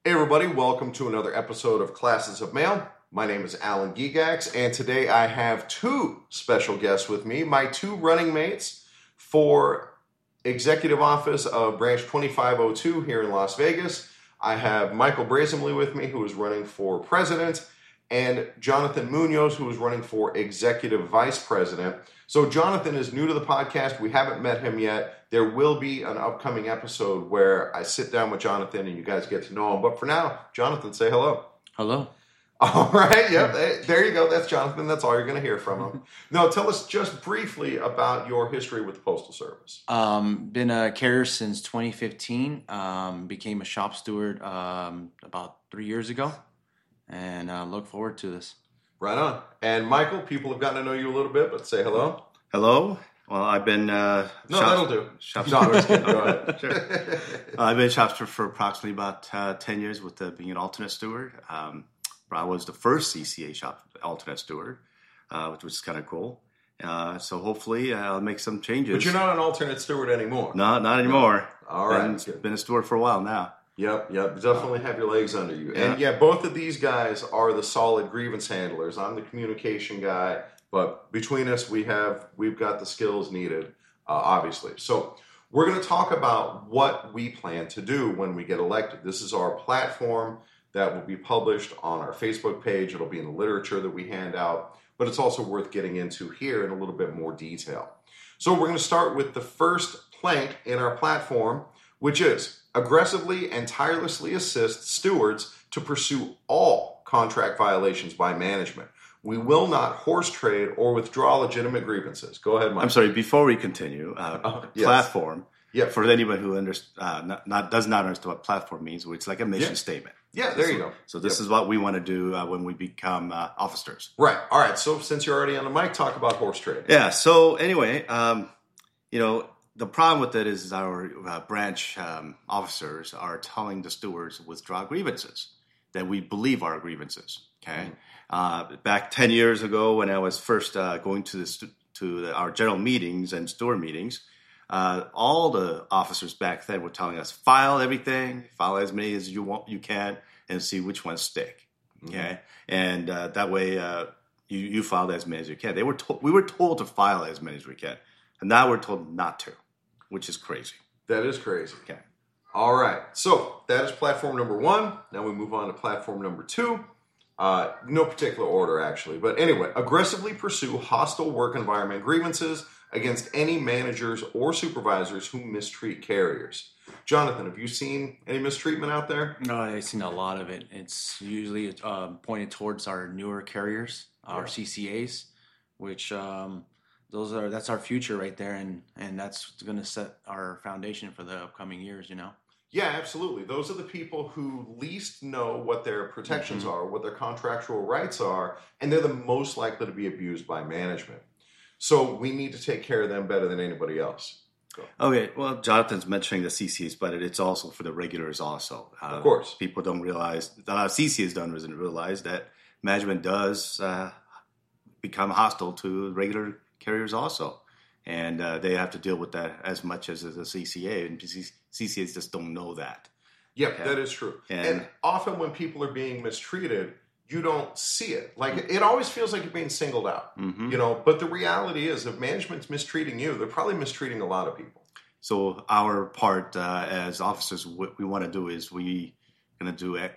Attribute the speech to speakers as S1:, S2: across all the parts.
S1: Hey everybody, welcome to another episode of Classes of Mail. My name is Alan Gigax, and today I have two special guests with me, my two running mates for Executive Office of Branch 2502 here in Las Vegas. I have Michael Brazenly with me, who is running for President, and Jonathan Munoz, who is running for Executive Vice President. So Jonathan is new to the podcast. We haven't met him yet. There will be an upcoming episode where I sit down with Jonathan and you guys get to know him. But for now, Jonathan, say hello.
S2: Hello.
S1: All right. Yep. There you go. That's Jonathan. That's all you're going to hear from him. Now, tell us just briefly about your history with the Postal Service.
S2: Been a carrier since 2015. Became a shop steward about 3 years ago. And look forward to this.
S1: Right on. And Michael, people have gotten to know you a little bit, but say hello.
S3: Hello. Well, I've been
S1: that'll do.
S3: Shop steward.
S1: Go ahead.
S3: Sure. I've been shop steward for approximately about 10 years with being an alternate steward. I was the first CCA shop alternate steward, which was kind of cool. So hopefully I'll make some changes.
S1: But you're not an alternate steward anymore.
S3: No, not anymore.
S1: All right.
S3: Been a steward for a while now.
S1: Yep. Definitely have your legs under you.
S3: Yeah.
S1: And yeah, both of these guys are the solid grievance handlers. I'm the communication guy, but between us, we've got the skills needed, obviously. So we're going to talk about what we plan to do when we get elected. This is our platform that will be published on our Facebook page. It'll be in the literature that we hand out, but it's also worth getting into here in a little bit more detail. So we're going to start with the first plank in our platform, which is aggressively and tirelessly assist stewards to pursue all contract violations by management. We will not horse trade or withdraw legitimate grievances. Go ahead, Mike.
S3: I'm sorry, before we continue,
S1: yes.
S3: platform,
S1: Yep.
S3: for anyone who does not understand what platform means, it's like a mission statement.
S1: Yeah, there you go.
S3: So this is what we want to do when we become officers.
S1: Right. All right. So since you're already on the mic, talk about horse trading.
S3: Yeah. So anyway, the problem with it is our branch officers are telling the stewards to withdraw grievances that we believe are grievances. Okay. Back 10 years ago, when I was first going to our general meetings and steward meetings, all the officers back then were telling us file everything, file as many as you can, and see which ones stick. Okay, and that way you file as many as you can. We were told to file as many as we can, and now we're told not to, which is crazy.
S1: That is crazy.
S3: Okay.
S1: All right. So that is platform number one. Now we move on to platform number two. No particular order, actually. But anyway, aggressively pursue hostile work environment grievances against any managers or supervisors who mistreat carriers. Jonathan, have you seen any mistreatment out there?
S2: No, I've seen a lot of it. It's usually pointed towards our newer carriers, our CCAs, which that's our future right there, and that's going to set our foundation for the upcoming years.
S1: Yeah, absolutely. Those are the people who least know what their protections are, what their contractual rights are, and they're the most likely to be abused by management. So we need to take care of them better than anybody else.
S3: Okay, well, Jonathan's mentioning the CCAs, but it's also for the regulars also.
S1: Of course.
S3: People don't realize, a lot of CCAs don't realize that management does become hostile to regular carriers also. And they have to deal with that as much as a CCA, and CCAs just don't know that.
S1: Yeah, that is true. And often when people are being mistreated, you don't see it. Like, it always feels like you're being singled out, but the reality is if management's mistreating you, they're probably mistreating a lot of people.
S3: So our part as officers, what we want to do is we going to do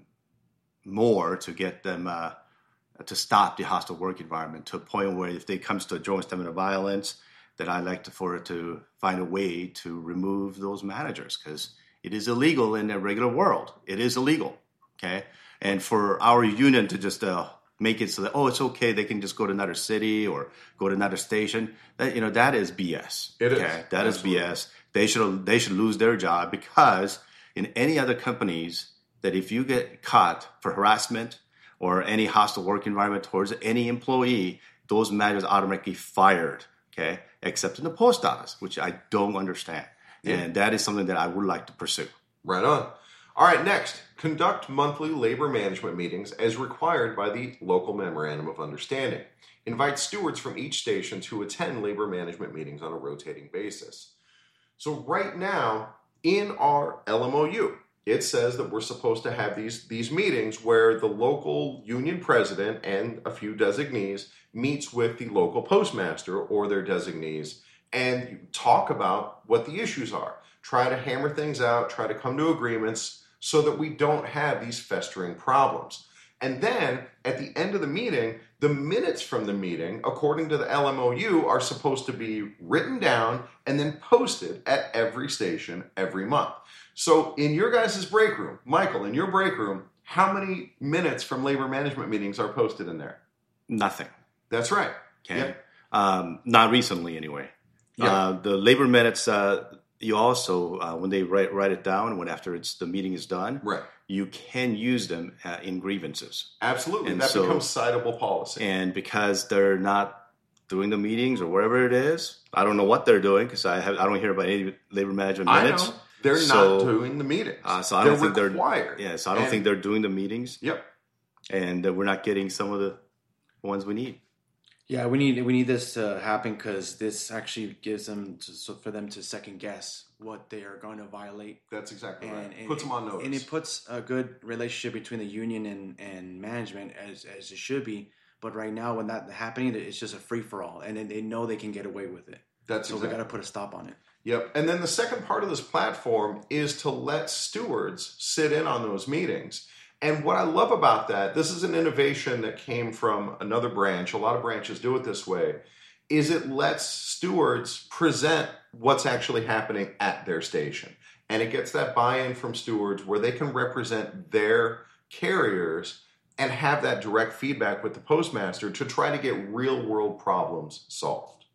S3: more to get them to stop the hostile work environment to a point where if they comes to a joint statement of violence, that I'd like for it to find a way to remove those managers because it is illegal in the regular world. It is illegal, okay? And for our union to just make it so that, it's okay, they can just go to another city or go to another station, that is BS.
S1: It
S3: okay?
S1: is.
S3: That
S1: Absolutely.
S3: is BS. They should lose their job because in any other companies that if you get caught for harassment or any hostile work environment towards any employee, those managers are automatically fired, okay? Except in the post office, which I don't understand. Yeah. And that is something that I would like to pursue.
S1: Right on. All right, next, conduct monthly labor management meetings as required by the local Memorandum of Understanding. Invite stewards from each station to attend labor management meetings on a rotating basis. So right now, in our LMOU, it says that we're supposed to have these meetings where the local union president and a few designees meets with the local postmaster or their designees and talk about what the issues are. Try to hammer things out, try to come to agreements so that we don't have these festering problems. And then at the end of the meeting, the minutes from the meeting, according to the LMOU, are supposed to be written down and then posted at every station every month. So in your guys' break room, Michael, in your break room, how many minutes from labor management meetings are posted in there?
S3: Nothing.
S1: That's right.
S3: Okay.
S1: Yep.
S3: Not recently, anyway.
S1: Yeah.
S3: The labor minutes, you also, when they write it down, when after the meeting is done,
S1: Right.
S3: you can use them in grievances.
S1: Absolutely.
S3: And
S1: that
S3: so-
S1: becomes citable policy.
S3: And because they're not doing the meetings or whatever it is, I don't know what they're doing because I don't hear about any labor management
S1: I
S3: minutes.
S1: know. They're
S3: So-
S1: not doing the meetings.
S3: So I don't think
S1: they're
S3: they're
S1: required.
S3: Yeah, so I don't
S1: And-
S3: think they're doing the meetings,
S1: Yep.
S3: and we're not getting some of the ones we need.
S2: Yeah, we need this to happen because this actually gives them for them to second guess what they are going to violate.
S1: That's exactly right.
S2: And
S1: Puts them on notice.
S2: and it puts a good relationship between the union and management as it should be. But right now, when that's happening, it's just a free for all, and then they know they can get away with it.
S1: That's
S2: So
S1: exactly.
S2: we got to put a stop on it.
S1: Yep. And then the second part of this platform is to let stewards sit in on those meetings. And what I love about that, this is an innovation that came from another branch. A lot of branches do it this way, is it lets stewards present what's actually happening at their station. And it gets that buy-in from stewards where they can represent their carriers and have that direct feedback with the postmaster to try to get real-world problems solved.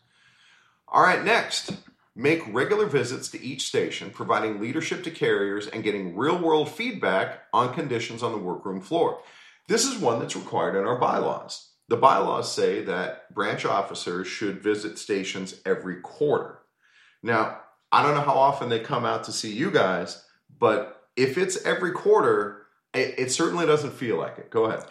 S1: All right, next. Make regular visits to each station, providing leadership to carriers and getting real-world feedback on conditions on the workroom floor. This is one that's required in our bylaws. The bylaws say that branch officers should visit stations every quarter. Now, I don't know how often they come out to see you guys, but if it's every quarter, it certainly doesn't feel like it. Go ahead.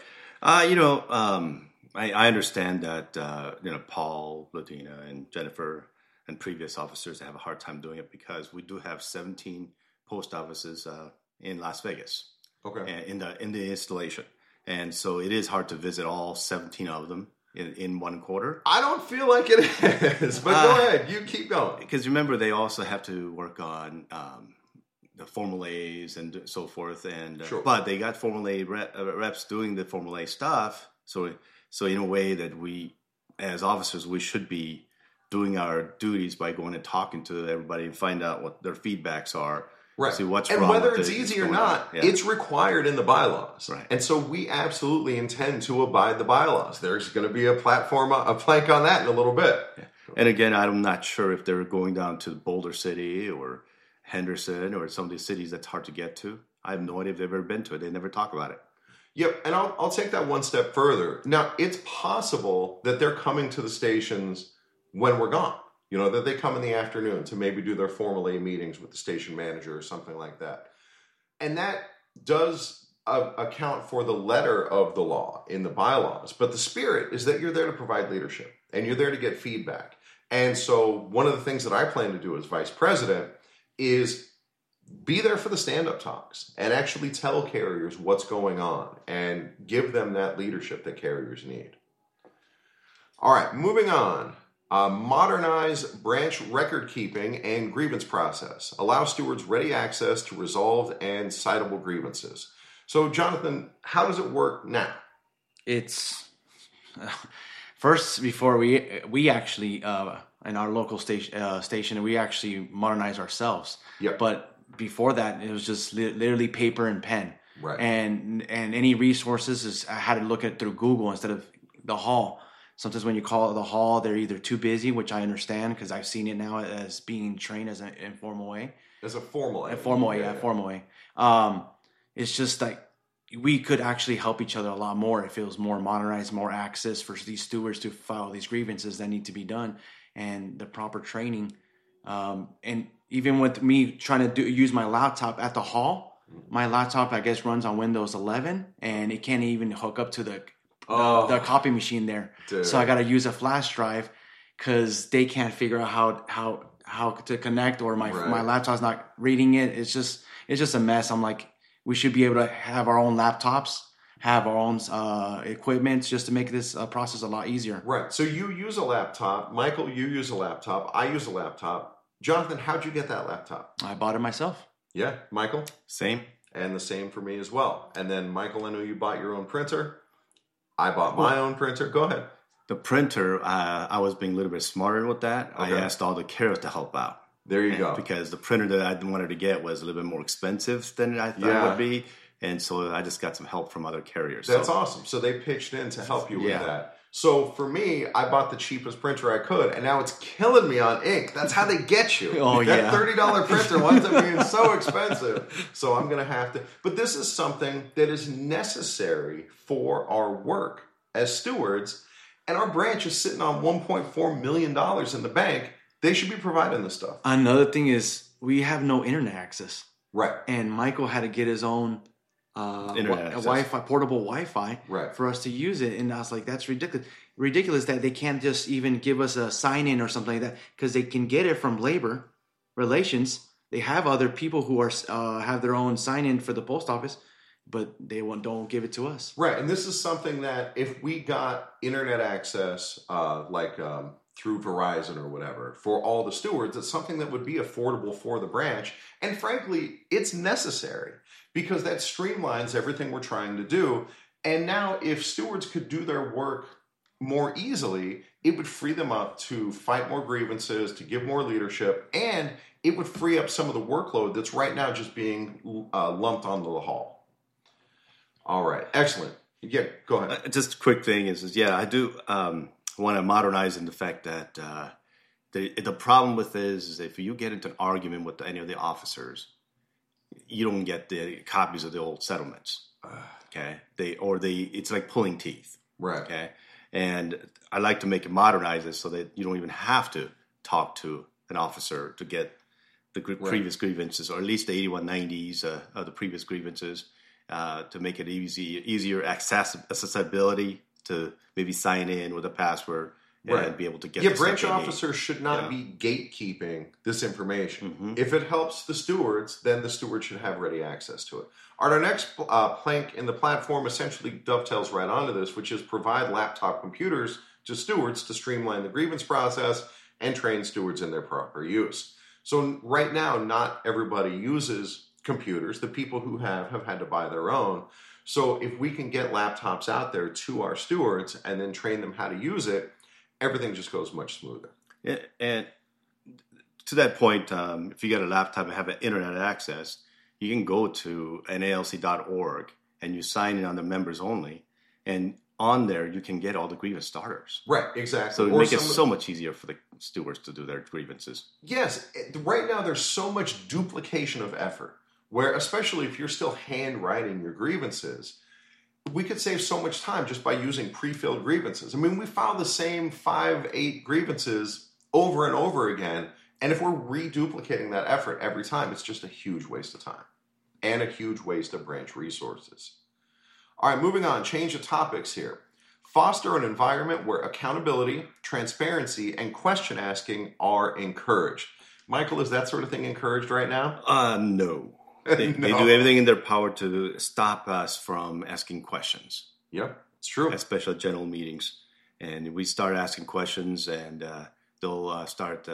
S3: I understand that Paul, Latina, and Jennifer and previous officers have a hard time doing it because we do have 17 post offices in Las Vegas.
S1: Okay.
S3: In the installation, and so it is hard to visit all 17 of them in one quarter.
S1: I don't feel like it is, but go ahead. You keep going.
S3: Because remember, they also have to work on the Formula A's and so forth, and
S1: Sure.
S3: But they got Formula A reps doing the Formula A stuff. So in a way that we, as officers, we should be doing our duties by going and talking to everybody and find out what their feedbacks are.
S1: Right.
S3: See what's
S1: and
S3: wrong
S1: whether
S3: with
S1: it's
S3: it,
S1: easy or
S3: what's
S1: not,
S3: going on. Yeah.
S1: it's required in the bylaws.
S3: Right.
S1: And so we absolutely intend to abide the bylaws. There's going to be a plank on that in a little bit.
S3: Yeah. And again, I'm not sure if they're going down to Boulder City or Henderson or some of these cities that's hard to get to. I have no idea if they've ever been to it. They never talk about it.
S1: Yep, and I'll take that one step further. Now, it's possible that they're coming to the stations when we're gone. That they come in the afternoon to maybe do their Formula A meetings with the station manager or something like that. And that does account for the letter of the law in the bylaws. But the spirit is that you're there to provide leadership and you're there to get feedback. And so one of the things that I plan to do as vice president is be there for the stand-up talks and actually tell carriers what's going on and give them that leadership that carriers need. All right, moving on. Modernize branch record keeping and grievance process. Allow stewards ready access to resolved and citable grievances. So, Jonathan, how does it work now?
S2: It's first before we actually in our local station we actually modernize ourselves.
S1: Yep.
S2: But before that, it was just literally paper and pen.
S1: Right.
S2: And any resources I had to look at through Google instead of the hall. Sometimes when you call it the hall, they're either too busy, which I understand because I've seen it now as being trained as an informal way.
S1: As a formal way.
S2: Formal way. It's just like we could actually help each other a lot more if it was more modernized, more access for these stewards to file these grievances that need to be done, and the proper training. And even with me trying to use my laptop at the hall, my laptop I guess runs on Windows 11, and it can't even hook up to the copy machine there.
S1: Dude.
S2: So I got to use a flash drive because they can't figure out how to connect, or my laptop's not reading it. it's just a mess. I'm like, we should be able to have our own laptops, have our own equipment, just to make this process a lot easier.
S1: Right. So you use a laptop. Michael, you use a laptop. I use a laptop. Jonathan, how'd you get that laptop?
S2: I bought it myself.
S1: Yeah. Michael?
S3: Same.
S1: And the same for me as well. And then, Michael, I know you bought your own printer. I bought my own printer. Go ahead.
S3: The printer, I was being a little bit smarter with that.
S1: Okay.
S3: I asked all the carriers to help out.
S1: There you go.
S3: Because the printer that I wanted to get was a little bit more expensive than I thought it would be. And so I just got some help from other carriers.
S1: That's awesome. So they pitched in to help you with that. So for me, I bought the cheapest printer I could, and now it's killing me on ink. That's how they get you. That $30 printer winds up being so expensive. So I'm going to have to. But this is something that is necessary for our work as stewards, and our branch is sitting on $1.4 million in the bank. They should be providing this stuff.
S2: Another thing is we have no internet access.
S1: Right.
S2: And Michael had to get his own Wi-Fi, portable Wi-Fi for us to use it. And I was like, that's ridiculous. Ridiculous that they can't just even give us a sign-in or something like that, because they can get it from labor relations. They have other people who are have their own sign-in for the post office, but they don't give it to us.
S1: Right. And this is something that if we got internet access, through Verizon or whatever, for all the stewards, it's something that would be affordable for the branch. And frankly, it's necessary because that streamlines everything we're trying to do. And now if stewards could do their work more easily, it would free them up to fight more grievances, to give more leadership, and it would free up some of the workload that's right now just being lumped onto the hall. All right. Excellent. Yeah, go ahead.
S3: Just a quick thing is I do want to modernize in the fact that the problem with this is if you get into an argument with any of the officers, you don't get the copies of the old settlements. Okay, it's like pulling teeth.
S1: Right.
S3: Okay, and I like to make it modernize it so that you don't even have to talk to an officer to get the previous grievances, or at least the 8190s of the previous grievances, to make it easier accessibility to maybe sign in with a password and be able to get.
S1: Yeah, branch officers should not be gatekeeping this information. Mm-hmm. If it helps the stewards, then the steward should have ready access to it. Our next plank in the platform essentially dovetails right onto this, which is provide laptop computers to stewards to streamline the grievance process and train stewards in their proper use. So right now, not everybody uses computers. The people who have had to buy their own. So if we can get laptops out there to our stewards and then train them how to use it, everything just goes much smoother.
S3: Yeah, and to that point, if you get a laptop and have internet access, you can go to nalc.org and you sign in on the members only, and on there you can get all the grievance starters.
S1: Right, exactly.
S3: So it makes it so much easier for the stewards to do their grievances.
S1: Yes, right now there's so much duplication of effort, where especially if you're still handwriting your grievances, we could save so much time just by using pre-filled grievances. I mean, we file the same 5-8 grievances over and over again, and if we're reduplicating that effort every time, it's just a huge waste of time and a huge waste of branch resources. All right, moving on, change of topics here. Foster an environment where accountability, transparency, and question asking are encouraged. Michael, is that sort of thing encouraged right now?
S3: No. They do everything in their power to stop us from asking questions.
S1: Yep, it's true.
S3: Especially at general meetings. And we start asking questions, and they'll start,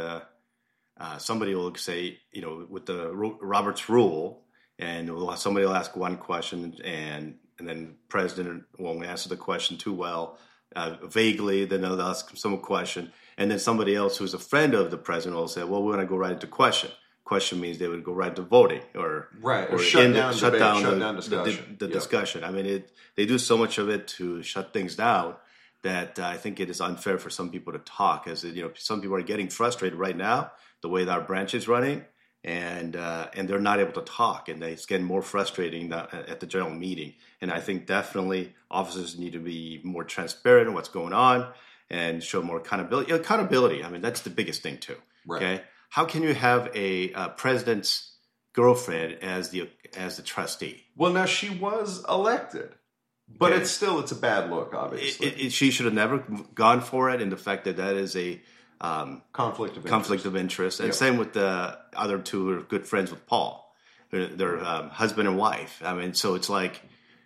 S3: somebody will say, with the Robert's Rule, and somebody will ask one question, and then the president won't answer the question too well, vaguely, then they'll ask some question, and then somebody else who's a friend of the president will say, well, we're going to go right into question. Question means they would go right to voting or
S1: shut down discussion.
S3: The discussion. I mean, they do so much of it to shut things down that I think it is unfair for some people to talk. As some people are getting frustrated right now the way that our branch is running, and they're not able to talk, and it's getting more frustrating at the general meeting. And I think definitely officers need to be more transparent in what's going on and show more accountability. Accountability. I mean, that's the biggest thing too.
S1: Right.
S3: Okay. How can you have a president's girlfriend as the trustee?
S1: Well, now she was elected, but it's a bad look, obviously.
S3: She should have never gone for it, and the fact that is a
S1: conflict of interest.
S3: And same with the other two who are good friends with Paul. their husband and wife. I mean, so it's like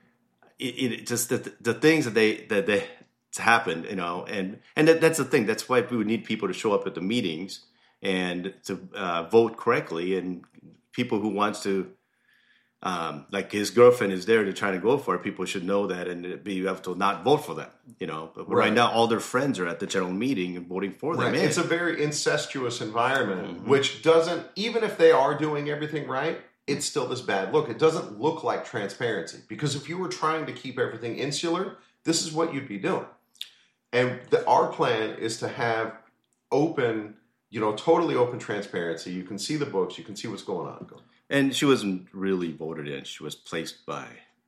S3: it just the things that they happened, you know, and that's the thing. That's why we would need people to show up at the meetings and to vote correctly, and people who wants to. Like his girlfriend is there to try to go for it. People should know that and be able to not vote for them. You know, but right now all their friends are at the general meeting and voting for them.
S1: Right. It's a very incestuous environment, which doesn't, even if they are doing everything right, it's still this bad look. It doesn't look like transparency, because if you were trying to keep everything insular, this is what you'd be doing. And our plan is to have open, you know, totally open transparency. You can see the books, you can see what's going on.
S3: And she wasn't really voted in. She was placed by.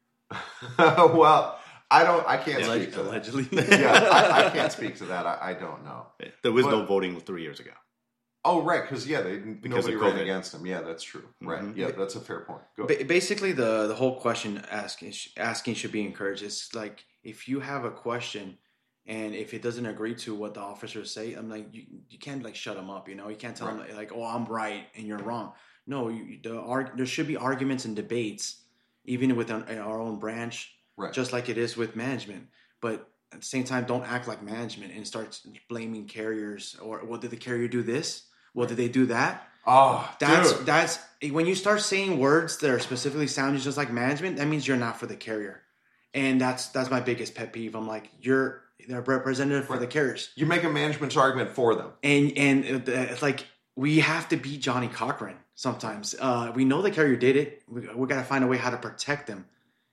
S1: Well, I can't speak to that.
S2: Allegedly.
S1: Yeah, I can't speak to that. I don't know.
S3: There was no voting 3 years ago.
S1: Oh, right, because nobody ran against him. Yeah, that's true. Right.
S3: Mm-hmm.
S1: Yeah, that's a fair point. Go.
S2: Basically, the whole question asking should be encouraged. It's like, if you have a question and if it doesn't agree to what the officers say, I'm like, you can't like shut them up. You know, you can't tell them like, oh, I'm right and you're wrong. No, there should be arguments and debates, even within our own branch, just like it is with management. But at the same time, don't act like management and start blaming carriers. Or, well, did the carrier do this? Well, did they do that?
S1: Oh,
S2: that's when you start saying words that are specifically sounding just like management. That means you're not for the carrier, and that's my biggest pet peeve. I'm like, you're the representative for the carriers.
S1: You make a management's argument for them, and
S2: it's like, we have to be Johnny Cochran sometimes. We know the carrier did it. We got to find a way how to protect them,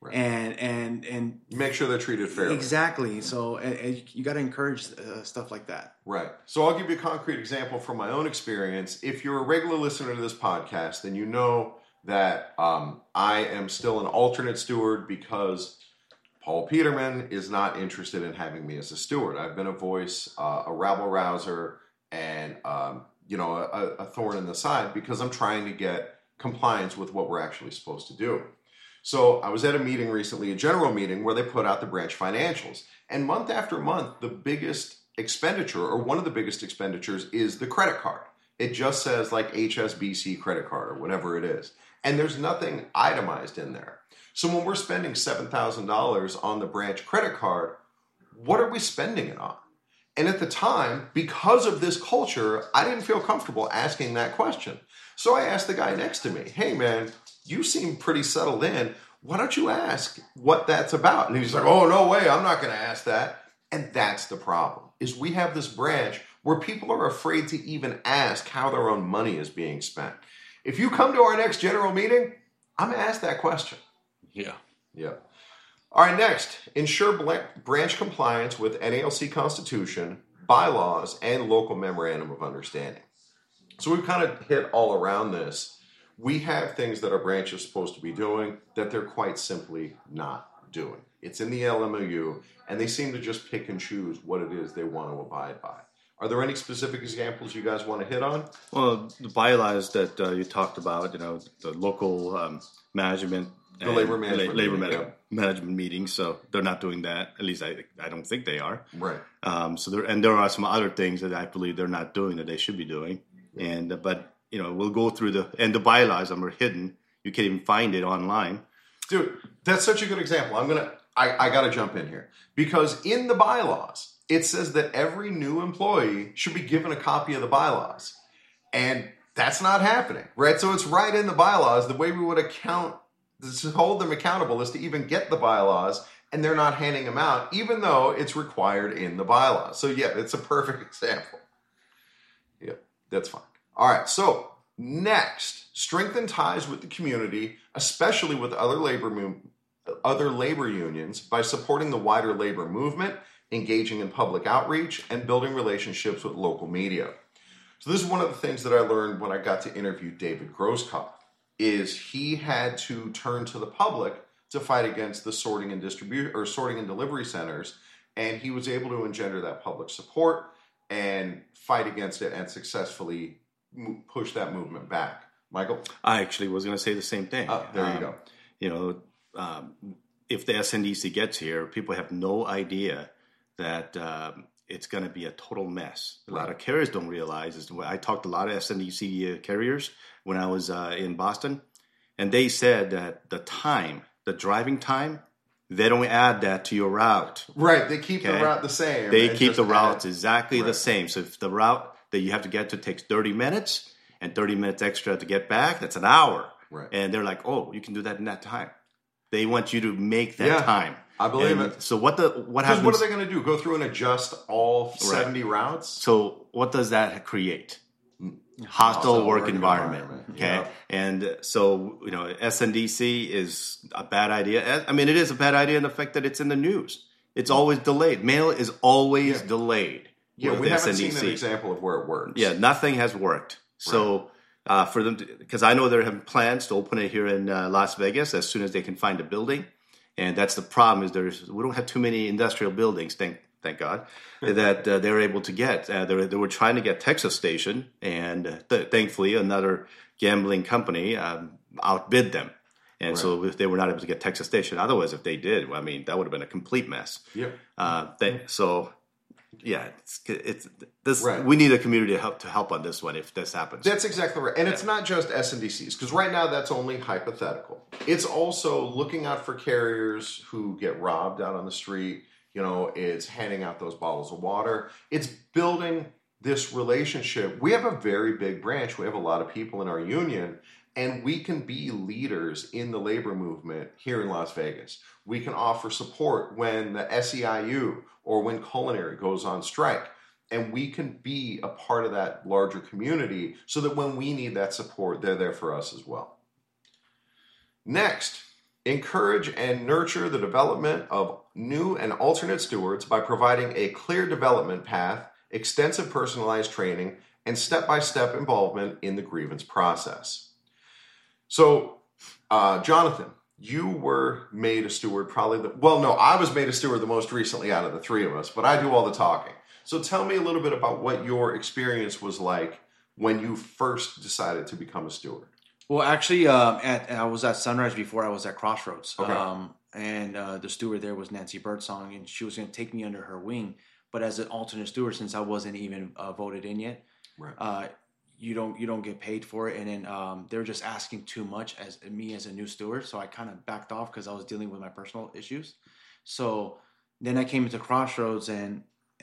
S2: and
S1: make sure they're treated fairly.
S2: Exactly. So you got to encourage stuff like that.
S1: Right. So I'll give you a concrete example from my own experience. If you're a regular listener to this podcast, then you know that I am still an alternate steward because Paul Peterman is not interested in having me as a steward. I've been a voice, a rabble-rouser, and a thorn in the side because I'm trying to get compliance with what we're actually supposed to do. So I was at a meeting recently, a general meeting, where they put out the branch financials. And month after month, the biggest expenditure, or one of the biggest expenditures, is the credit card. It just says like HSBC credit card or whatever it is. And there's nothing itemized in there. So when we're spending $7,000 on the branch credit card, what are we spending it on? And at the time, because of this culture, I didn't feel comfortable asking that question. So I asked the guy next to me, hey man, you seem pretty settled in. Why don't you ask what that's about? And he's like, oh, no way, I'm not going to ask that. And that's the problem, is we have this branch where people are afraid to even ask how their own money is being spent. If you come to our next general meeting, I'm going to ask that question.
S2: Yeah.
S1: All right, next, ensure branch compliance with NALC Constitution, bylaws, and local memorandum of understanding. So we've kind of hit all around this. We have things that our branch is supposed to be doing that they're quite simply not doing. It's in the LMOU, and they seem to just pick and choose what it is they want to abide by. Are there any specific examples you guys want to hit on?
S3: Well, the bylaws that you talked about, the local management,
S1: the labor management
S3: meetings. So they're not doing that. At least I don't think they are.
S1: Right.
S3: So there are some other things that I believe they're not doing that they should be doing. And but we'll go through the bylaws are hidden. You can't even find it online.
S1: Dude, that's such a good example. I got to jump in here because in the bylaws it says that every new employee should be given a copy of the bylaws, and that's not happening, right? So it's right in the bylaws. The way we would hold them accountable is to even get the bylaws, and they're not handing them out, even though it's required in the bylaws. So yeah, it's a perfect example. Yeah, that's fine. All right, so next, strengthen ties with the community, especially with other labor unions, by supporting the wider labor movement, engaging in public outreach, and building relationships with local media. So this is one of the things that I learned when I got to interview David Grosskopf, is he had to turn to the public to fight against the sorting and delivery centers, and he was able to engender that public support and fight against it and successfully push that movement back. Michael?
S3: I actually was going to say the same thing.
S1: There you
S3: go. If the SNDC gets here, people have no idea that it's going to be a total mess. A lot of carriers don't realize. I talked to a lot of SNDC carriers when I was in Boston, and they said that the driving time, they don't add that to your route.
S1: Right. They keep the
S3: Okay.
S1: route the same.
S3: They
S1: and
S3: keep
S1: just
S3: the routes
S1: add-
S3: exactly the
S1: Right.
S3: same. So if the route that you have to get to takes 30 minutes and 30 minutes extra to get back, that's an hour.
S1: Right.
S3: And they're like, oh, you can do that in that time. They want you to make that
S1: Yeah,
S3: time.
S1: I believe
S3: And
S1: it.
S3: So what
S1: Because
S3: happens?
S1: what are they going to do? Go through and adjust all 70 routes?
S3: So what does that create? Hostile work environment. Okay.
S1: Yeah.
S3: And so, SNDC is a bad idea. I mean, it is a bad idea in the fact that it's in the news. It's always delayed. Mail is always delayed.
S1: Yeah,
S3: with
S1: we haven't
S3: SNDC.
S1: seen an example of where it works.
S3: Yeah, nothing has worked. So for them, because I know they're having plans to open it here in Las Vegas as soon as they can find a building, and that's the problem is we don't have too many industrial buildings. Thank God that they're able to get. They were trying to get Texas Station, and thankfully another gambling company outbid them, and so they were not able to get Texas Station. Otherwise, if they did, I mean, that would have been a complete mess.
S1: Yep.
S3: Yeah, it's this.
S1: Right.
S3: We need a community to help on this one if this happens.
S1: That's exactly right. And it's not just SNDCs, because right now that's only hypothetical. It's also looking out for carriers who get robbed out on the street. It's handing out those bottles of water. It's building this relationship. We have a very big branch. We have a lot of people in our union, and we can be leaders in the labor movement here in Las Vegas. We can offer support when the SEIU or when culinary goes on strike. And we can be a part of that larger community so that when we need that support, they're there for us as well. Next, encourage and nurture the development of new and alternate stewards by providing a clear development path, extensive personalized training, and step-by-step involvement in the grievance process. So, Jonathan, you were made a steward I was made a steward the most recently out of the three of us, but I do all the talking. So tell me a little bit about what your experience was like when you first decided to become a steward.
S2: Well, actually, I was at Sunrise before I was at Crossroads.
S1: Okay.
S2: And the steward there was Nancy Birdsong, and she was going to take me under her wing. But as an alternate steward, since I wasn't even voted in yet,
S1: Right.
S2: You don't get paid for it. And then they were just asking too much as a new steward, so I kind of backed off because I was dealing with my personal issues. So then I came into Crossroads, and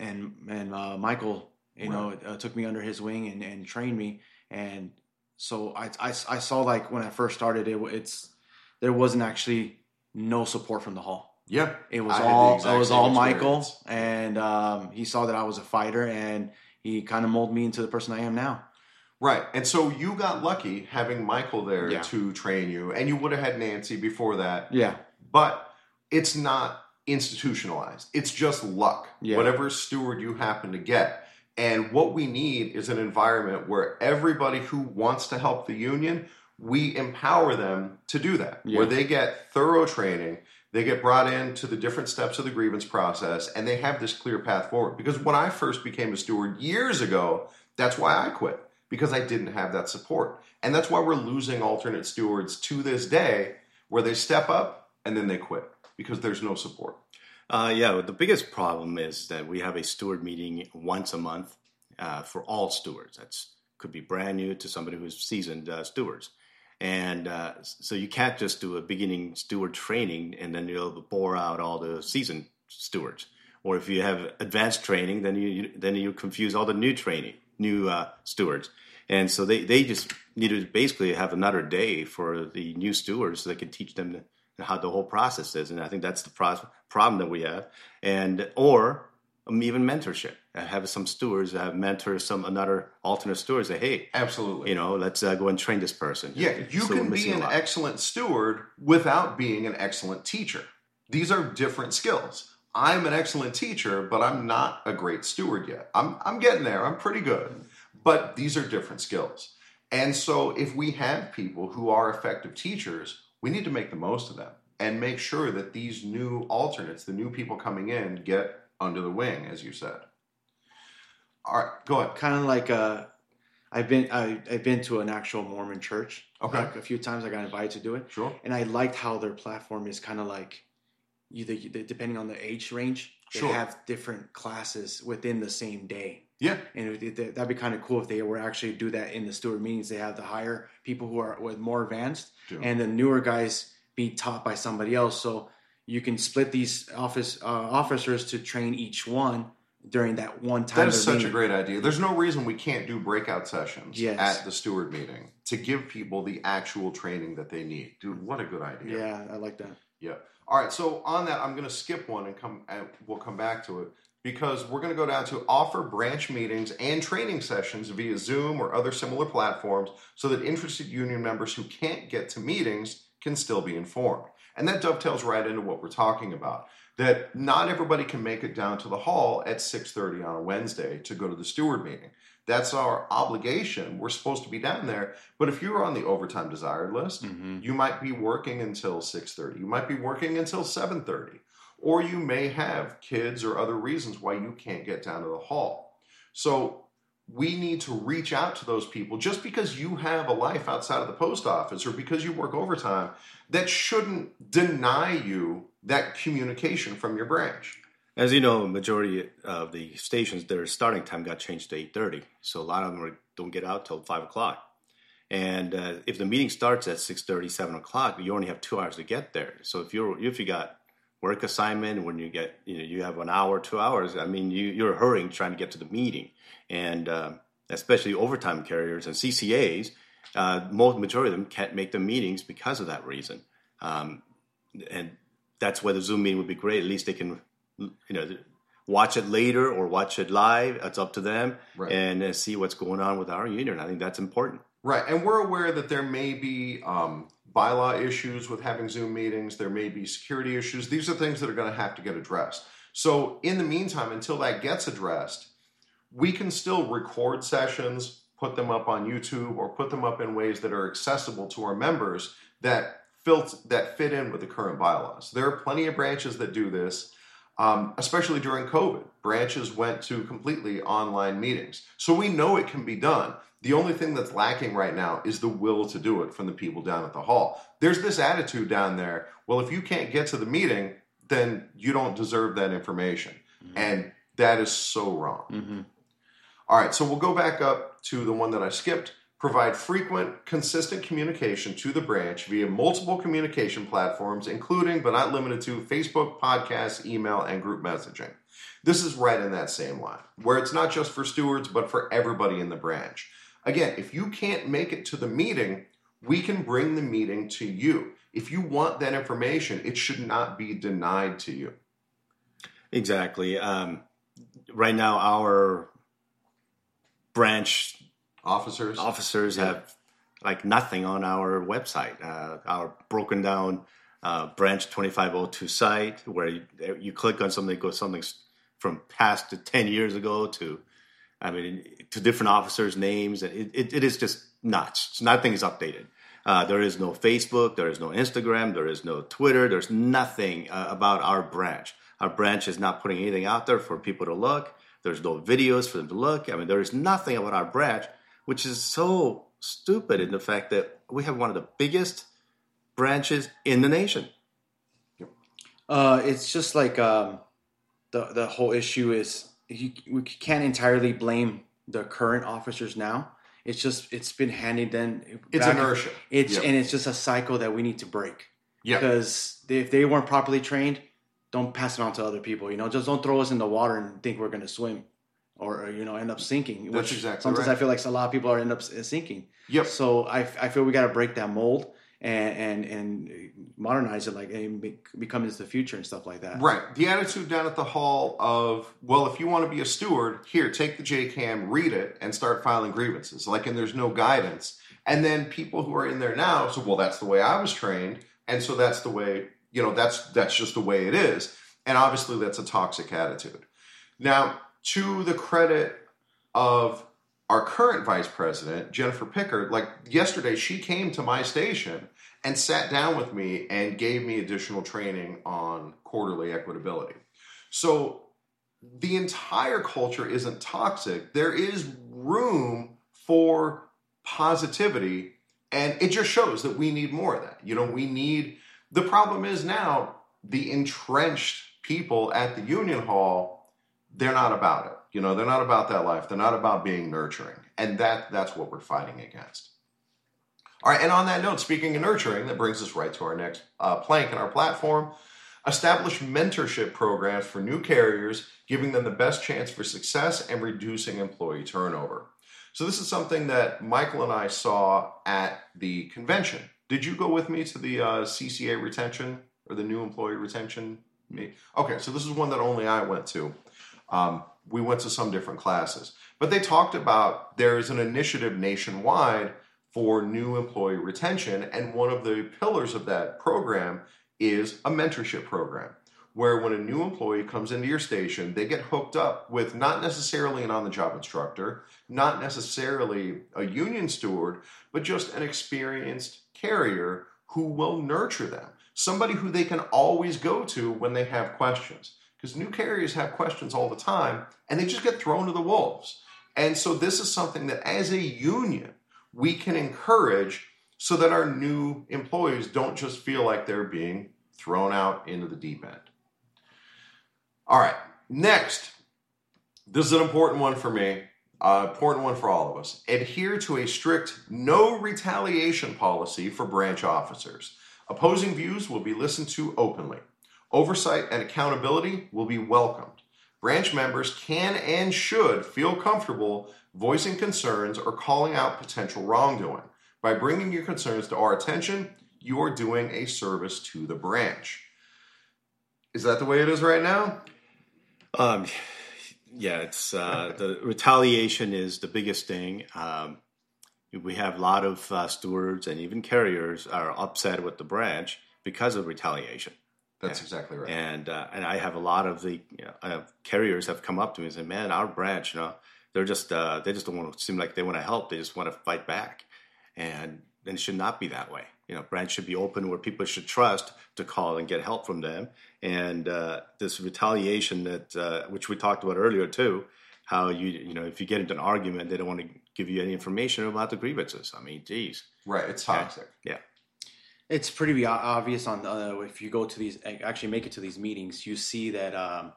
S2: Michael, took me under his wing and trained me. And so I saw, like, when I first started, there wasn't actually no support from the hall.
S1: Yeah.
S2: It was
S1: I had the
S2: all
S1: exact same
S2: Michael,
S1: experience.
S2: and he saw that I was a fighter, and he kind of molded me into the person I am now.
S1: Right. And so you got lucky having Michael there
S2: Yeah.
S1: to train you, and you would have had Nancy before that.
S2: Yeah.
S1: But it's not institutionalized. It's just luck.
S2: Yeah.
S1: Whatever steward you happen to get. And what we need is an environment where everybody who wants to help the union, we empower them to do that.
S2: Yeah.
S1: Where they get thorough training, they get brought into the different steps of the grievance process, and they have this clear path forward. Because when I first became a steward years ago, that's why I quit. Because I didn't have that support. And that's why we're losing alternate stewards to this day, where they step up and then they quit because there's no support.
S3: The biggest problem is that we have a steward meeting once a month for all stewards. Could be brand new to somebody who's seasoned stewards. And so you can't just do a beginning steward training and then you'll bore out all the seasoned stewards. Or if you have advanced training, then you confuse all the new stewards. And so they just need to basically have another day for the new stewards so they can teach them how the whole process is. And I think that's the problem that we have. Or even mentorship. Have some stewards mentor another alternate steward. Say, hey,
S1: Absolutely.
S3: Let's go and train this person.
S1: Yeah, you
S3: So we're
S1: can be
S3: missing a
S1: an
S3: lot.
S1: excellent steward without being an excellent teacher. These are different skills. I'm an excellent teacher, but I'm not a great steward yet. I'm getting there. I'm pretty good. But these are different skills. And so if we have people who are effective teachers, we need to make the most of them and make sure that these new alternates, the new people coming in, get under the wing, as you said. All right, go ahead.
S2: Kind of like I've been to an actual Mormon church.
S1: Okay.
S2: Like a few times I got invited to do it.
S1: Sure.
S2: And I liked how their platform is kind of like either depending on the age range, they
S1: Sure.
S2: have different classes within the same day.
S1: Yeah.
S2: And that'd be kind of cool if they were actually do that in the steward meetings. They have to hire people who are with more advanced, and the newer guys be taught by somebody else. So you can split these officers to train each one during that one time.
S1: That is such a great idea. There's no reason we can't do breakout sessions at the steward meeting to give people the actual training that they need. Dude, what a good idea.
S2: Yeah, I like that.
S1: Yeah. All right, so on that, I'm going to skip one and we'll come back to it, because we're going to go down to offer branch meetings and training sessions via Zoom or other similar platforms so that interested union members who can't get to meetings can still be informed. And that dovetails right into what we're talking about, that not everybody can make it down to the hall at 6:30 on a Wednesday to go to the steward meeting. That's our obligation. We're supposed to be down there. But if you're on the overtime desired list, you might be working until 6:30. You might be working until 7:30. Or you may have kids or other reasons why you can't get down to the hall. So we need to reach out to those people. Just because you have a life outside of the post office or because you work overtime, that shouldn't deny you that communication from your branch.
S3: As you know, majority of the stations, their starting time got changed to 8:30. So a lot of them don't get out till 5 o'clock. And if the meeting starts at 6:30, 7 o'clock, you only have 2 hours to get there. So if you got work assignment, when you have an hour, 2 hours, I mean, you're hurrying trying to get to the meeting. And especially overtime carriers and CCAs, majority of them can't make the meetings because of that reason. And that's why the Zoom meeting would be great. At least they can, watch it later or watch it live. It's up to them, right, and see what's going on with our union. I think that's important.
S1: Right, and we're aware that there may be bylaw issues with having Zoom meetings. There may be security issues. These are things that are going to have to get addressed. So in the meantime, until that gets addressed, we can still record sessions, put them up on YouTube, or put them up in ways that are accessible to our members that fit in with the current bylaws. There are plenty of branches that do this, especially during COVID. Branches went to completely online meetings. So we know it can be done. The only thing that's lacking right now is the will to do it from the people down at the hall. There's this attitude down there, well, if you can't get to the meeting, then you don't deserve that information. Mm-hmm. And that is so wrong. Mm-hmm. All right, so we'll go back up to the one that I skipped. Provide frequent, consistent communication to the branch via multiple communication platforms, including but not limited to Facebook, podcasts, email, and group messaging. This is right in that same line, where it's not just for stewards, but for everybody in the branch. Again, if you can't make it to the meeting, we can bring the meeting to you. If you want that information, it should not be denied to you.
S3: Exactly. Right now, our branch officers have like nothing on our website. Our broken down branch 2502 site, where you click on something, it goes something from past to 10 years ago to different officers' names. It is just nuts. Nothing is updated. There is no Facebook. There is no Instagram. There is no Twitter. There's nothing about our branch. Our branch is not putting anything out there for people to look. There's no videos for them to look. There is nothing about our branch, which is so stupid in the fact that we have one of the biggest branches in the nation.
S2: It's just like the whole issue is we can't entirely blame the current officers now. It's been handed down.
S1: It's inertia.
S2: And it's just a cycle that we need to break.
S1: Yeah.
S2: Because if they weren't properly trained, don't pass it on to other people. Just don't throw us in the water and think we're going to swim, or end up sinking.
S1: That's exactly
S2: sometimes
S1: right.
S2: I feel like a lot of people end up sinking.
S1: Yep.
S2: So I feel we got to break that mold and modernize it, and become into the future and stuff like that.
S1: Right. The attitude down at the hall of, well, if you want to be a steward, here, take the JCAM, read it, and start filing grievances. And there's no guidance. And then people who are in there now, so, well, that's the way I was trained, and so that's the way, that's just the way it is. And obviously that's a toxic attitude. Now, to the credit of our current vice president, Jennifer Pickard, yesterday she came to my station and sat down with me and gave me additional training on quarterly equitability. So the entire culture isn't toxic. There is room for positivity, and it just shows that we need more of that. The problem is now the entrenched people at the union hall, they're not about it. You know, they're not about that life. They're not about being nurturing. And that's what we're fighting against. All right, and on that note, speaking of nurturing, that brings us right to our next plank in our platform. Establish mentorship programs for new carriers, giving them the best chance for success and reducing employee turnover. So this is something that Michael and I saw at the convention. Did you go with me to the CCA retention or the new employee retention meet? Okay, so this is one that only I went to. We went to some different classes. But they talked about there's an initiative nationwide for new employee retention, and one of the pillars of that program is a mentorship program, where when a new employee comes into your station, they get hooked up with not necessarily an on-the-job instructor, not necessarily a union steward, but just an experienced carrier who will nurture them, somebody who they can always go to when they have questions. Because new carriers have questions all the time, and they just get thrown to the wolves. And so this is something that as a union, we can encourage so that our new employees don't just feel like they're being thrown out into the deep end. All right, next, this is an important one for me, important one for all of us. Adhere to a strict no retaliation policy for branch officers. Opposing views will be listened to openly. Oversight and accountability will be welcomed. Branch members can and should feel comfortable voicing concerns or calling out potential wrongdoing. By bringing your concerns to our attention, you are doing a service to the branch. Is that the way it is right now?
S3: Yeah, it's the retaliation is the biggest thing. We have a lot of stewards and even carriers are upset with the branch because of retaliation.
S1: That's exactly right.
S3: And I have a lot of the carriers have come up to me and said, "Man, our branch, they just don't want to seem like they want to help. They just want to fight back." And it should not be that way. Branch should be open where people should trust to call and get help from them. And this retaliation that which we talked about earlier too, how if you get into an argument, they don't want to give you any information about the grievances. I mean, geez.
S1: Right, it's toxic.
S3: Yeah.
S2: It's pretty obvious on if you go to these, actually make it to these meetings, you see that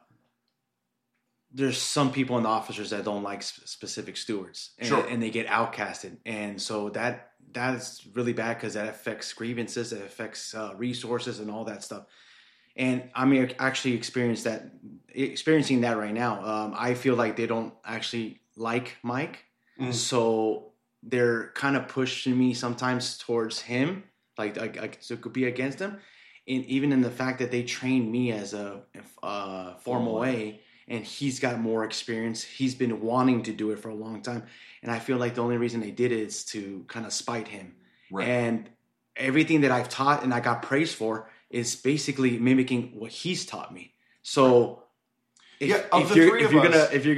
S2: there's some people in the officers that don't like specific stewards, and they get outcasted, and so that's really bad because that affects grievances, it affects resources and all that stuff. And I'm actually experiencing that right now. I feel like they don't actually like Mike, so they're kind of pushing me sometimes towards him. Like so it could be against him, and even in the fact that they trained me as a formal A, and he's got more experience. He's been wanting to do it for a long time, and I feel like the only reason they did it is to kind of spite him. Right. And everything that I've taught and I got praised for is basically mimicking what he's taught me. So if you're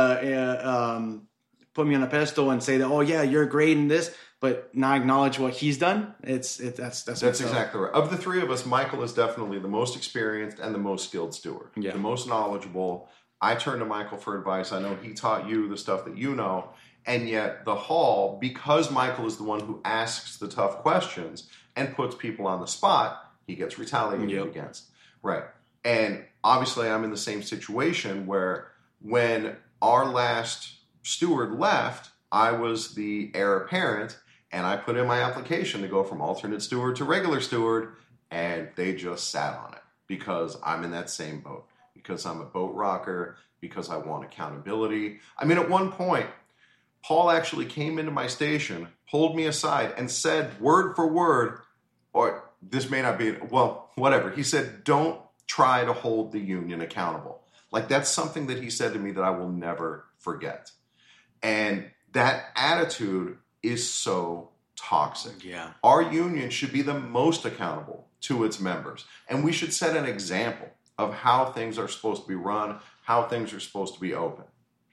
S2: gonna put me on a pedestal and say that, oh yeah, you're great in this, but not acknowledge what he's done, that's
S1: exactly right. Of the three of us, Michael is definitely the most experienced and the most skilled steward, the most knowledgeable. I turn to Michael for advice. I know he taught you the stuff that you know, and yet the hall, because Michael is the one who asks the tough questions and puts people on the spot, he gets retaliated against. Right. And obviously I'm in the same situation where when our last steward left, I was the heir apparent, and I put in my application to go from alternate steward to regular steward, and they just sat on it because I'm in that same boat, because I'm a boat rocker, because I want accountability. I mean, at one point, Paul actually came into my station, pulled me aside, and said word for word, or this may not be, well, whatever. He said, don't try to hold the union accountable. Like, that's something that he said to me that I will never forget. And that attitude is so toxic.
S2: Yeah.
S1: Our union should be the most accountable to its members. And we should set an example of how things are supposed to be run, how things are supposed to be open.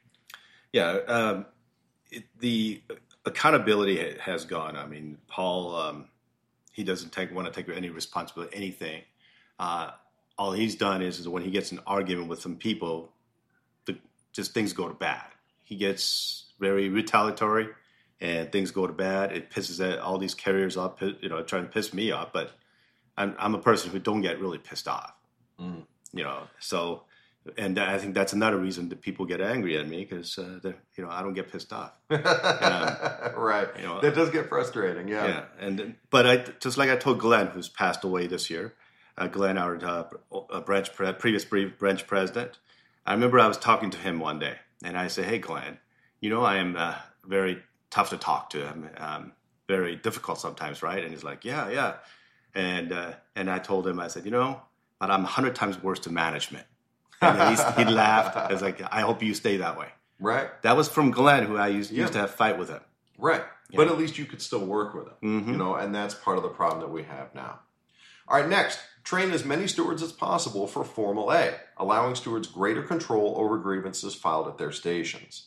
S3: Yeah. The accountability has gone. I mean, Paul, he doesn't want to take any responsibility, anything. All he's done is when he gets in an argument with some people, just things go to bad. He gets very retaliatory, and things go to bad. It pisses all these carriers off, trying to piss me off. But I'm a person who don't get really pissed off, So And I think that's another reason that people get angry at me because I don't get pissed off.
S1: Right. That does get frustrating. Yeah.
S3: Yeah. But just like I told Glenn, who's passed away this year, Glenn, our previous branch president. I remember I was talking to him one day, and I said, "Hey, Glenn, I am very tough to talk to. I'm very difficult sometimes, right?" And he's like, "Yeah." And I told him, I said, but I'm 100 times worse to management. And he laughed. I was like, "I hope you stay that way."
S1: Right.
S3: That was from Glenn, who I used to have a fight with him.
S1: Right. But at least you could still work with him, and that's part of the problem that we have now. All right, next, train as many stewards as possible for Formal A, allowing stewards greater control over grievances filed at their stations.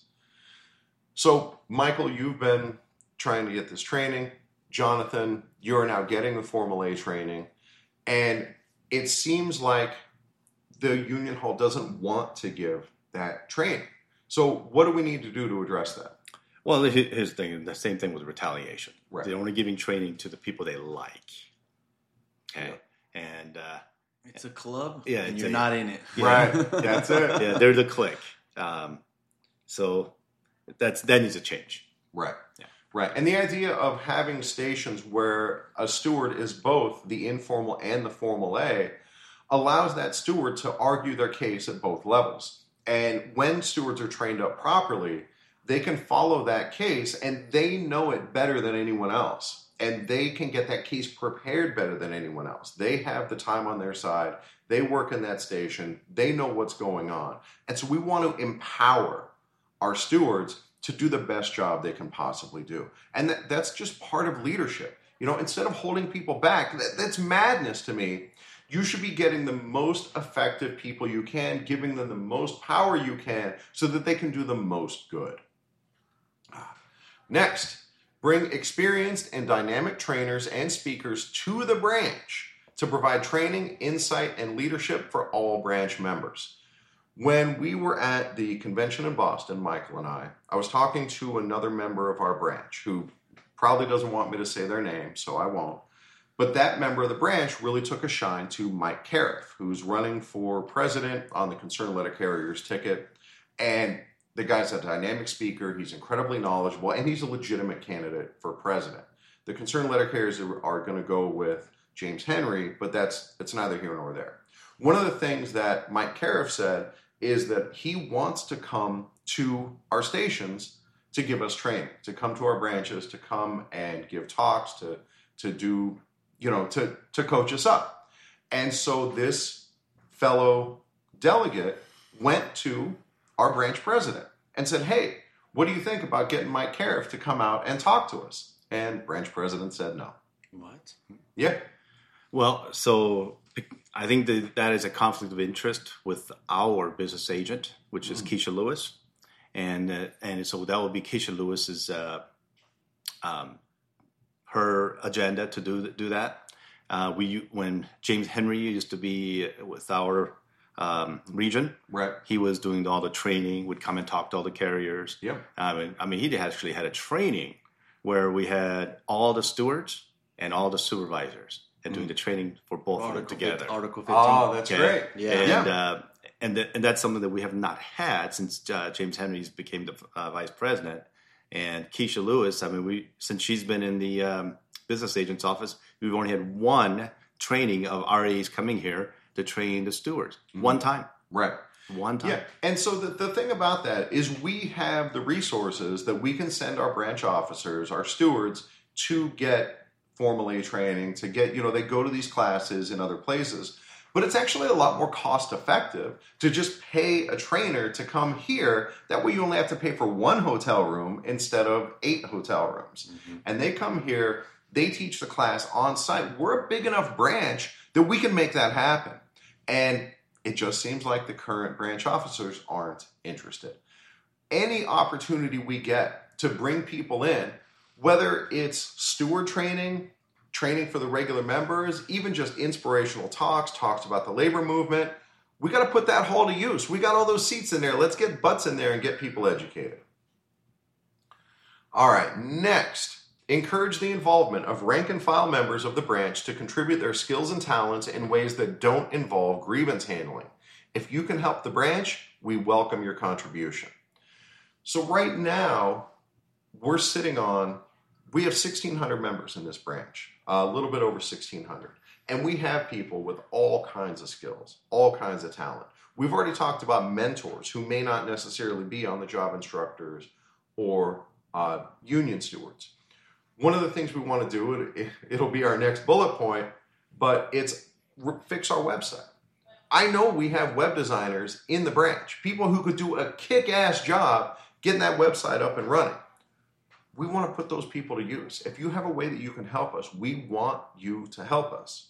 S1: So, Michael, you've been trying to get this training. Jonathan, you're now getting the Formal A training. And it seems like the union hall doesn't want to give that training. So what do we need to do to address that?
S3: Well, here's the thing. The same thing with retaliation.
S1: Right.
S3: They're only giving training to the people they like. Okay.
S1: Yeah.
S3: And
S2: it's a club,
S3: yeah,
S2: and you're not in it.
S1: Right. That's it.
S3: Yeah, they're the clique. So that needs to change.
S1: Right.
S3: Yeah.
S1: Right. And the idea of having stations where a steward is both the informal and the Formal A allows that steward to argue their case at both levels. And when stewards are trained up properly, they can follow that case and they know it better than anyone else. And they can get that case prepared better than anyone else. They have the time on their side. They work in that station. They know what's going on. And so we want to empower our stewards to do the best job they can possibly do. And that's just part of leadership. Instead of holding people back, that's madness to me. You should be getting the most effective people you can, giving them the most power you can so that they can do the most good. Next, bring experienced and dynamic trainers and speakers to the branch to provide training, insight, and leadership for all branch members. When we were at the convention in Boston, Michael and I was talking to another member of our branch who probably doesn't want me to say their name, so I won't. But that member of the branch really took a shine to Mike Cariff, who's running for president on the Concerned Letter Carriers ticket. And the guy's a dynamic speaker. He's incredibly knowledgeable, and he's a legitimate candidate for president. The Concerned Letter Carriers are going to go with James Henry, but it's neither here nor there. One of the things that Mike Cariff said is that he wants to come to our stations to give us training, to come to our branches, to come and give talks, to do, to coach us up. And so this fellow delegate went to our branch president and said, "Hey, what do you think about getting Mike Cariff to come out and talk to us?" And branch president said no.
S2: What?
S1: Yeah.
S3: Well, so I think that is a conflict of interest with our business agent, which is Keisha Lewis. And so that will be Keisha Lewis's her agenda to do that. When James Henry used to be with our region,
S1: right?
S3: He was doing all the training, would come and talk to all the carriers.
S1: Yeah.
S3: He actually had a training where we had all the stewards and all the supervisors and doing the training for both of them together.
S2: Article 15.
S1: Oh, that's great.
S2: Yeah.
S3: And that's something that we have not had since James Henry became the vice president. And Keisha Lewis, since she's been in the business agent's office, we've only had one training of RAs coming here to train the stewards. One time.
S1: Right.
S3: One time.
S1: Yeah. And so the thing about that is we have the resources that we can send our branch officers, our stewards, to get Formal A training, to get, they go to these classes in other places. But it's actually a lot more cost effective to just pay a trainer to come here. That way you only have to pay for one hotel room instead of 8 hotel rooms. Mm-hmm. And they come here, they teach the class on site. We're a big enough branch that we can make that happen. And it just seems like the current branch officers aren't interested. Any opportunity we get to bring people in, whether it's steward training for the regular members, even just inspirational talks about the labor movement, we got to put that hall to use. We got all those seats in there. Let's get butts in there and get people educated. All right, next. Encourage the involvement of rank and file members of the branch to contribute their skills and talents in ways that don't involve grievance handling. If you can help the branch, we welcome your contribution. So right now, we have 1,600 members in this branch, a little bit over 1,600. And we have people with all kinds of skills, all kinds of talent. We've already talked about mentors who may not necessarily be on the job instructors or union stewards. One of the things we want to do, it'll be our next bullet point, but it's fix our website. I know we have web designers in the branch, people who could do a kick-ass job getting that website up and running. We want to put those people to use. If you have a way that you can help us, we want you to help us.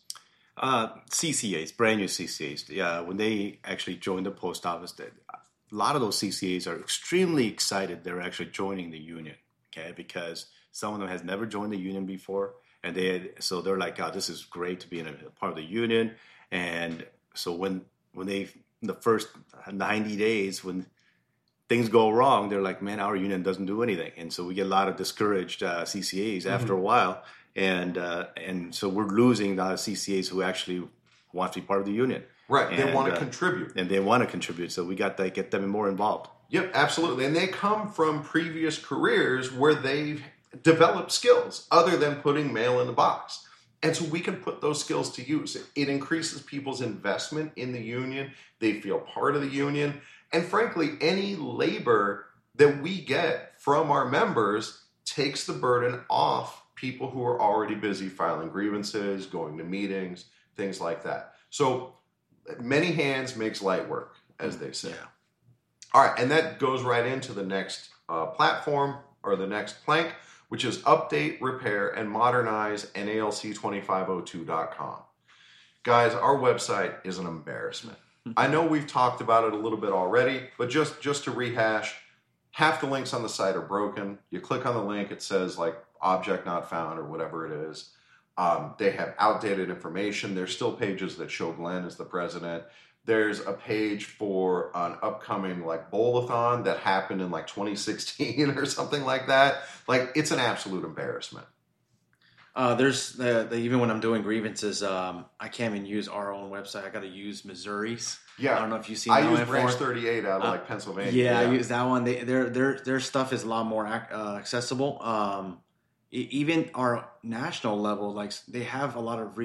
S3: CCAs, brand new CCAs, when they actually join the post office, a lot of those CCAs are extremely excited they're actually joining the union, okay? Because some of them has never joined the union before, and so they're like, "God, this is great to be in a part of the union." And so when they, in the first 90 days, when things go wrong, they're like, "Man, our union doesn't do anything," and so we get a lot of discouraged CCAs after a while. And so we're losing the CCAs who actually want to be part of the union.
S1: Right. They want to contribute.
S3: And they want to contribute. So we got to get them more involved.
S1: Yep, absolutely. And they come from previous careers where they've developed skills other than putting mail in the box. And so we can put those skills to use. It increases people's investment in the union. They feel part of the union. And frankly, any labor that we get from our members takes the burden off people who are already busy filing grievances, going to meetings, things like that. So many hands makes light work, as they say.
S3: Yeah.
S1: All right, and that goes right into the next platform or the next plank, which is update, repair, and modernize NALC2502.com. Guys, our website is an embarrassment. I know we've talked about it a little bit already, but just to rehash, half the links on the site are broken. You click on the link, it says like object not found or whatever it is. They have outdated information. There's still pages that show Glenn as the president. There's a page for an upcoming like bowl-a-thon that happened in like 2016 or something like that. Like, it's an absolute embarrassment.
S2: There's even when I'm doing grievances, I can't even use our own website. I got to use Missouri's.
S1: Yeah,
S2: I don't know if you've seen.
S1: I
S2: that
S1: use
S2: one
S1: Branch
S2: before.
S1: 38 out of like Pennsylvania.
S2: Yeah, I use that one. Their stuff is a lot more accessible. Even our national level, like they have a lot of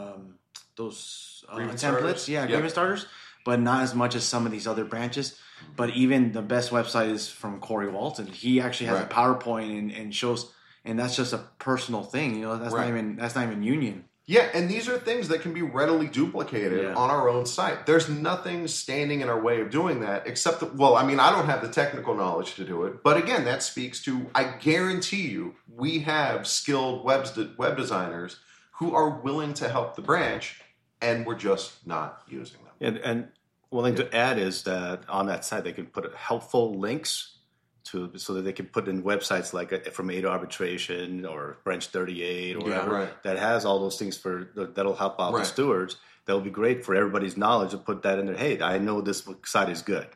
S2: those
S1: Grievance
S2: templates.
S1: starters?
S2: Yeah,
S1: Yep.
S2: grievance starters, but not as much as some of these other branches. But even the best website is from Corey Walton. He actually has
S1: Right.
S2: a PowerPoint and shows, and that's just a personal thing. You know, that's
S1: Right.
S2: not even union.
S1: Yeah, and these are things that can be readily duplicated on our own site. There's nothing standing in our way of doing that except that, well, I mean, I don't have the technical knowledge to do it. But again, that speaks to, I guarantee you, we have skilled web designers who are willing to help the branch, and we're just not using them.
S3: And one thing to add is that on that site, they can put helpful links so that they can put in websites like from A to Arbitration or Branch 38 or whatever that has all those things that'll help out the stewards. That'll be great for everybody's knowledge to put that in there. Hey, I know this site is good.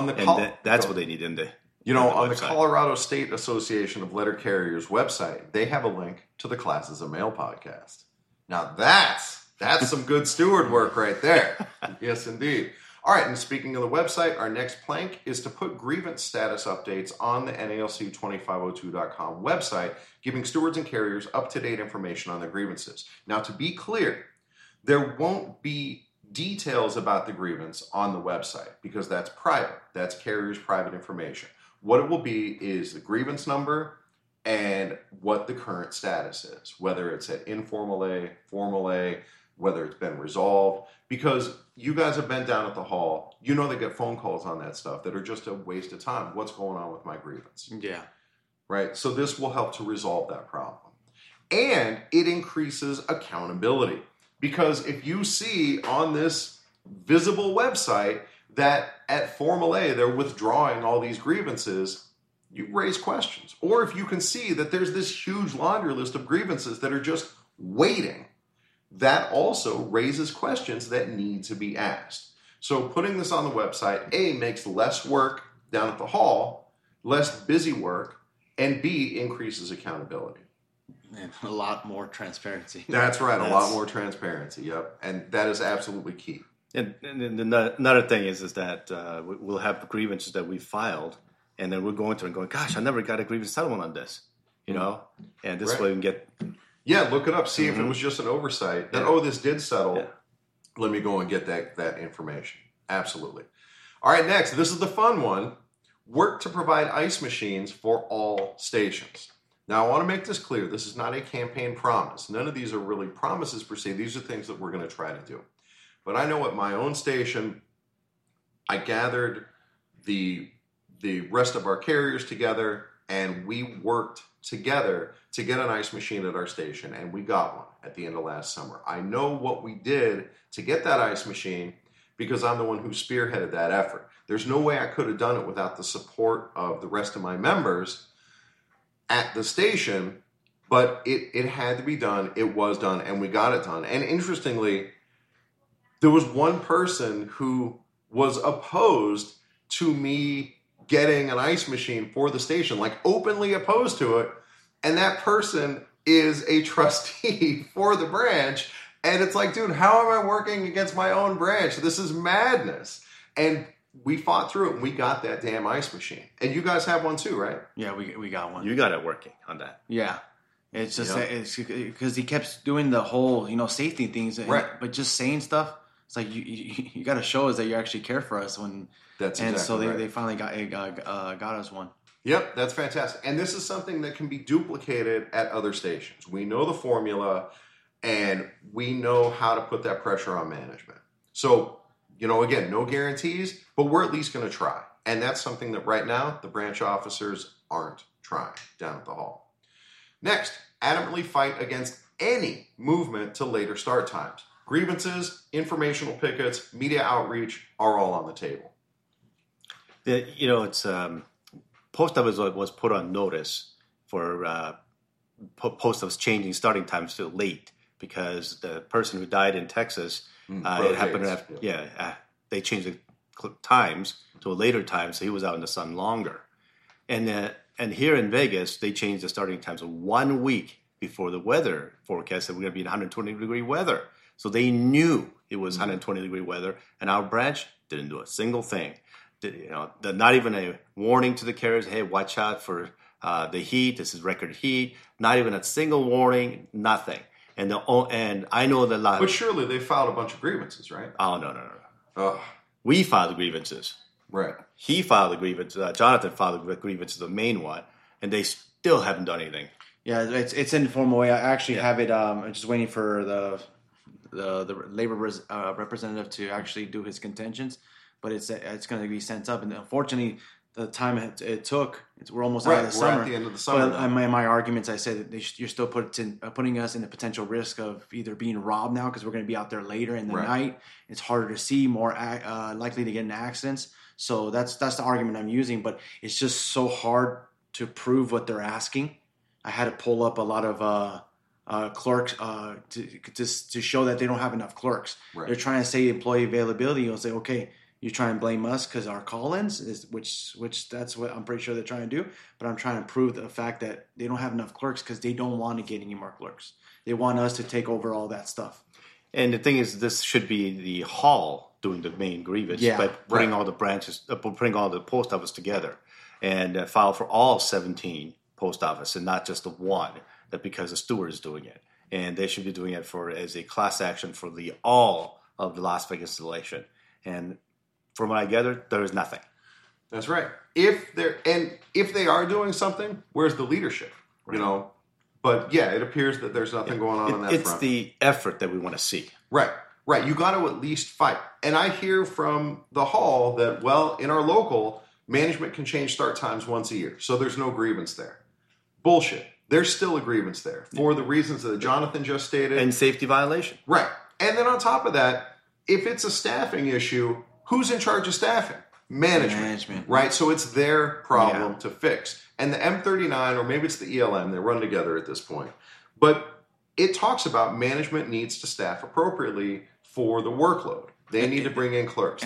S3: That's what they need in the
S1: on the Colorado State Association of Letter Carriers website, they have a link to the Classes of Mail podcast. Now that's some good steward work right there. Yes, indeed. All right, and speaking of the website, our next plank is to put grievance status updates on the NALC2502.com website, giving stewards and carriers up-to-date information on their grievances. Now, to be clear, there won't be details about the grievance on the website because that's private. That's carriers' private information. What it will be is the grievance number and what the current status is, whether it's at informal A, formal A, whether it's been resolved, because you guys have been down at the hall. You know they get phone calls on that stuff that are just a waste of time. What's going on with my grievance?
S2: Yeah.
S1: Right? So this will help to resolve that problem. And it increases accountability. Because if you see on this visible website that at Formal A they're withdrawing all these grievances, you raise questions. Or if you can see that there's this huge laundry list of grievances that are just waiting, that also raises questions that need to be asked. So putting this on the website, A, makes less work down at the hall, less busy work, and B, increases accountability.
S2: And a lot more transparency.
S1: That's right, a lot more transparency, yep. And that is absolutely key.
S3: And another thing is that we'll have grievances that we filed, and then we're going through and going, gosh, I never got a grievance settlement on this, you know? And this way we can get...
S1: Yeah, look it up. See if it was just an oversight. That, this did settle.
S3: Yeah.
S1: Let me go and get that information. Absolutely. All right, next. This is the fun one. Work to provide ice machines for all stations. Now, I want to make this clear. This is not a campaign promise. None of these are really promises per se. These are things that we're going to try to do. But I know at my own station, I gathered the rest of our carriers together, and we worked together to get an ice machine at our station, and we got one at the end of last summer. I know what we did to get that ice machine because I'm the one who spearheaded that effort. There's no way I could have done it without the support of the rest of my members at the station, but it had to be done. It was done, and we got it done. And interestingly, there was one person who was opposed to me getting an ice machine for the station, like openly opposed to it. And that person is a trustee for the branch. And it's like, dude, how am I working against my own branch? This is madness. And we fought through it, and we got that damn ice machine. And you guys have one too, right?
S2: Yeah, we got one.
S3: You got it working on that.
S2: Yeah. It's just it's because he kept doing the whole, safety things,
S1: right?
S2: But just saying stuff. It's like you got to show us that you actually care for us.
S1: That's
S2: and
S1: exactly
S2: so
S1: right.
S2: they finally got us one.
S1: Yep, that's fantastic. And this is something that can be duplicated at other stations. We know the formula, and we know how to put that pressure on management. So, again, no guarantees, but we're at least going to try. And that's something that right now the branch officers aren't trying down at the hall. Next, adamantly fight against any movement to later start times. Grievances, informational pickets, media outreach are all on the table.
S3: It's post office was put on notice for post office changing starting times to late because the person who died in Texas, it happened to have, they changed the times to a later time, so he was out in the sun longer. And here in Vegas, they changed the starting times 1 week before the weather forecast said we're going to be in 120-degree weather. So they knew it was 120-degree weather, and our branch didn't do a single thing. Not even a warning to the carriers, hey, watch out for the heat. This is record heat. Not even a single warning, nothing. And I know that
S1: But surely they filed a bunch of grievances, right?
S3: Oh, no.
S1: Oh.
S3: We filed the grievances.
S1: Right.
S3: He filed the grievance. Jonathan filed the grievances, the main one, and they still haven't done anything.
S2: Yeah, it's in a formal way. I actually have it. I'm just waiting for the labor representative to actually do his contentions, but it's going to be sent up. And unfortunately, the time it took, we're almost out of the summer.
S1: We're at the end of the summer.
S2: But my arguments, I said that you're still putting us in the potential risk of either being robbed now because we're going to be out there later in the night. It's harder to see, more likely to get in accidents. So that's the argument I'm using. But it's just so hard to prove what they're asking. I had to pull up a lot of clerks to show that they don't have enough clerks.
S1: Right.
S2: They're trying to say employee availability. You'll say, okay, you try and blame us because our call-ins is which that's what I'm pretty sure they're trying to do. But I'm trying to prove the fact that they don't have enough clerks because they don't want to get any more clerks. They want us to take over all that stuff.
S3: And the thing is, this should be the hall doing the main grievance, but putting all the branches, putting all the post office together, and file for all 17 post office and not just the one. That because the steward is doing it, and they should be doing it as a class action for all of the Las Vegas installation. And from what I gathered, there is nothing.
S1: That's right. If they are doing something, where's the leadership?
S3: Right.
S1: But yeah, it appears that there's nothing going on that front.
S3: It's the effort that we want to see.
S1: Right. You got to at least fight. And I hear from the hall that, well, in our local, management can change start times once a year, so there's no grievance there. Bullshit. There's still a grievance there for the reasons that Jonathan just stated.
S3: And safety violation.
S1: Right. And then on top of that, if it's a staffing issue, who's in charge of staffing? Management. Right? So it's their problem to fix. And the M39, or maybe it's the ELM, they run together at this point. But it talks about management needs to staff appropriately for the workload. They need to bring in clerks.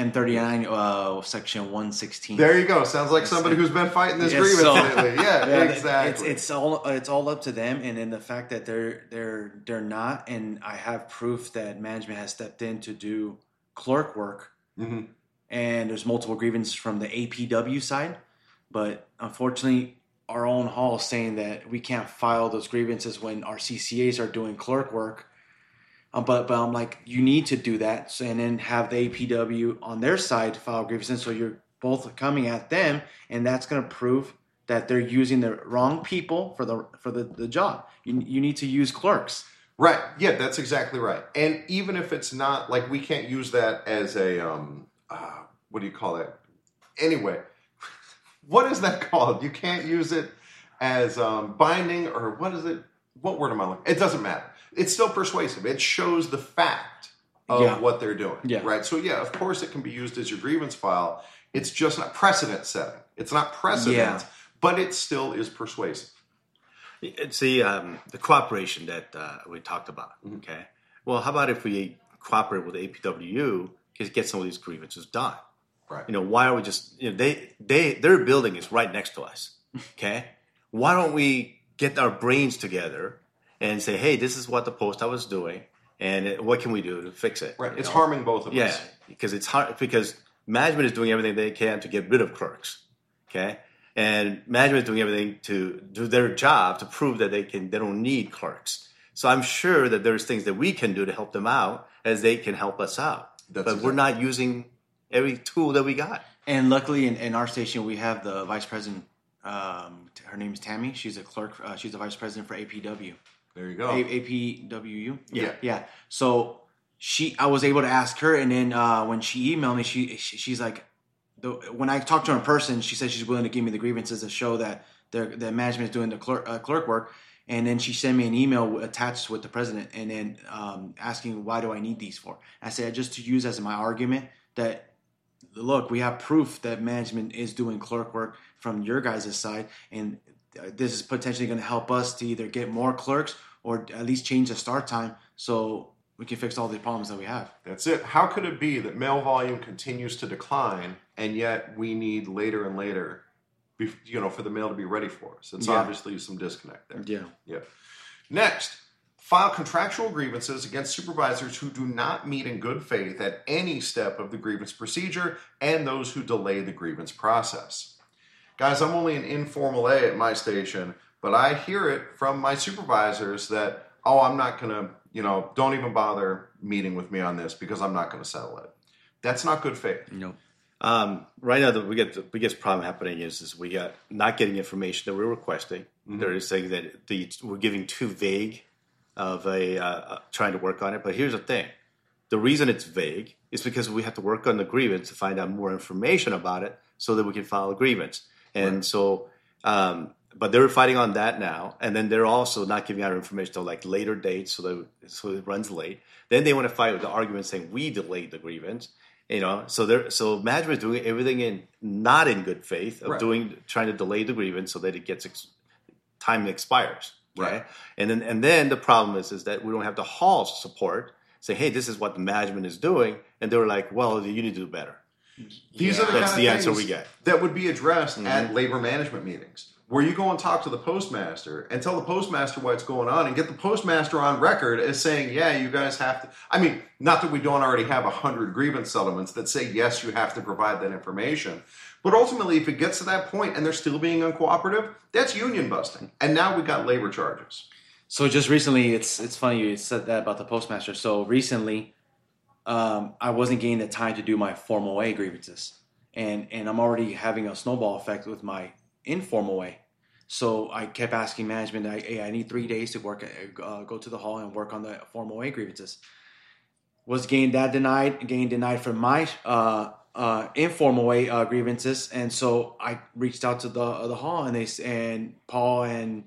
S2: M39, section 116.
S1: There you go. Sounds like somebody who's been fighting this grievance lately. Yeah, exactly.
S2: It's all up to them, and then the fact that they're not, and I have proof that management has stepped in to do clerk work,
S1: Mm-hmm.
S2: and there's multiple grievances from the APW side, but unfortunately, our own hall is saying that we can't file those grievances when our CCAs are doing clerk work. But I'm like, you need to do that, and then have the APW on their side file grievances, so you're both coming at them, and that's going to prove that they're using the wrong people for the job. You need to use clerks.
S1: Right. Yeah, that's exactly right. And even if it's not like we can't use that as a what do you call that? Anyway, what is that called? You can't use it as binding, or what is it? What word am I looking? It doesn't matter. It's still persuasive. It shows the fact of what they're doing.
S2: Yeah.
S1: Right. So yeah, of course it can be used as your grievance file. It's just not precedent setting. It's not precedent, but it still is persuasive.
S3: It's the cooperation that we talked about. Okay. Well, how about if we cooperate with APWU to get some of these grievances done?
S1: Right.
S3: Why are we just their building is right next to us. Okay. Why don't we get our brains together and say, hey, this is what the post office is doing, and what can we do to fix it?
S1: Right. It's harming both of us.
S3: Yeah, because it's hard because management is doing everything they can to get rid of clerks. Okay. And management is doing everything to do their job to prove that they don't need clerks. So I'm sure that there's things that we can do to help them out as they can help us out. We're not using every tool that we got.
S2: And luckily in our station, we have the vice president. Her name is Tammy. She's a clerk. She's the vice president for APW.
S1: There you go.
S2: APWU?
S1: Yeah.
S2: Yeah. So I was able to ask her, and then when she emailed me, she's like, when I talked to her in person, she said she's willing to give me the grievances to show that the management is doing the clerk work. And then she sent me an email attached with the president, and then asking, why do I need these for? I said, just to use as my argument that, look, we have proof that management is doing clerk work from your guys' side, and this is potentially going to help us to either get more clerks or at least change the start time so we can fix all the problems that we have.
S1: That's it. How could it be that mail volume continues to decline, and yet we need later and later, for the mail to be ready for us? It's obviously some disconnect there. Yeah. Next, file contractual grievances against supervisors who do not meet in good faith at any step of the grievance procedure and those who delay the grievance process. Guys, I'm only an informal A at my station, but I hear it from my supervisors that, I'm not going to, don't even bother meeting with me on this because I'm not going to settle it. That's not good faith.
S2: Nope.
S3: Right now, the biggest problem happening is we got not getting information that we're requesting. Mm-hmm. They're saying that we're giving too vague of trying to work on it. But here's the thing. The reason it's vague is because we have to work on the grievance to find out more information about it so that we can file a grievance. And so, but they're fighting on that now. And then they're also not giving out information till like later dates so it runs late. Then they want to fight with the argument saying we delayed the grievance. So management is doing everything not in good faith of trying to delay the grievance so that it gets time expires. Okay?
S1: Right.
S3: And then the problem is that we don't have the hall's support. Say, hey, this is what the management is doing, and they were like, well, you need to do better.
S1: These are the
S3: That's
S1: kind
S3: the
S1: of
S3: answer
S1: things
S3: we get.
S1: That would be addressed at labor management meetings, where you go and talk to the postmaster and tell the postmaster what's going on and get the postmaster on record as saying, yeah, you guys have to. I mean, not that we don't already have 100 grievance settlements that say, yes, you have to provide that information. But ultimately, if it gets to that point and they're still being uncooperative, that's union busting. And now we've got labor charges.
S2: So just recently, it's funny you said that about the postmaster. So recently, I wasn't getting the time to do my formal way grievances. And I'm already having a snowball effect with my informal way. So I kept asking management, I need 3 days to work, go to the hall and work on the formal way grievances. Was getting denied from my informal way grievances. And so I reached out to the hall, and Paul and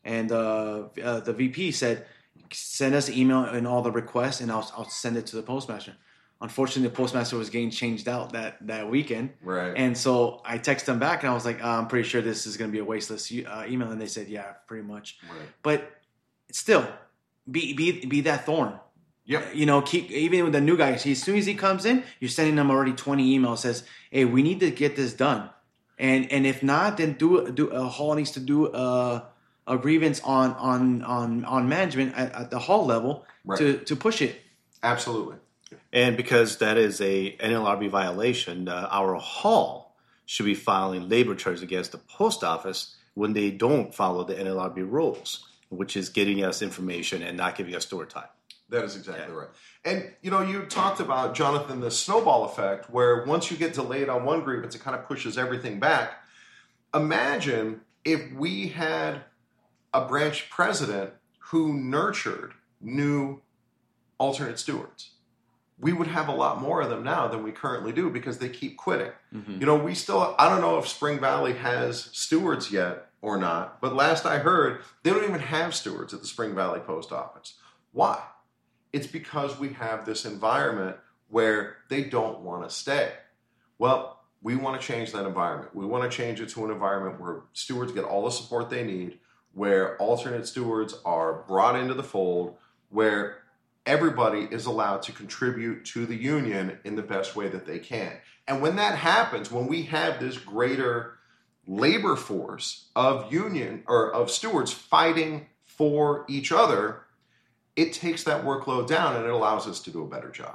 S2: the VP said, send us an email and all the requests, and I'll send it to the postmaster. Unfortunately, the postmaster was getting changed out that weekend.
S1: Right.
S2: And so I texted them back, and I was like, I'm pretty sure this is going to be a wasteless email. And they said, yeah, pretty much.
S1: Right.
S2: But still, be that thorn.
S1: Yep.
S2: Keep, even with the new guy, as soon as he comes in, you're sending them already 20 emails says, hey, we need to get this done. And if not, then a hall needs to do a grievance on management at the hall level to push it.
S1: Absolutely.
S3: And because that is a NLRB violation, our hall should be filing labor charges against the post office when they don't follow the NLRB rules, which is getting us information and not giving us store time.
S1: That is exactly right. And, you talked about, Jonathan, the snowball effect, where once you get delayed on one grievance, it kind of pushes everything back. Imagine if we had a branch president who nurtured new alternate stewards. We would have a lot more of them now than we currently do because they keep quitting. Mm-hmm. We still, I don't know if Spring Valley has stewards yet or not, but last I heard, they don't even have stewards at the Spring Valley Post Office. Why? It's because we have this environment where they don't want to stay. Well, we want to change that environment. We want to change it to an environment where stewards get all the support they need, where alternate stewards are brought into the fold, where everybody is allowed to contribute to the union in the best way that they can. And when that happens, when we have this greater labor force of union or of stewards fighting for each other, it takes that workload down and it allows us to do a better job.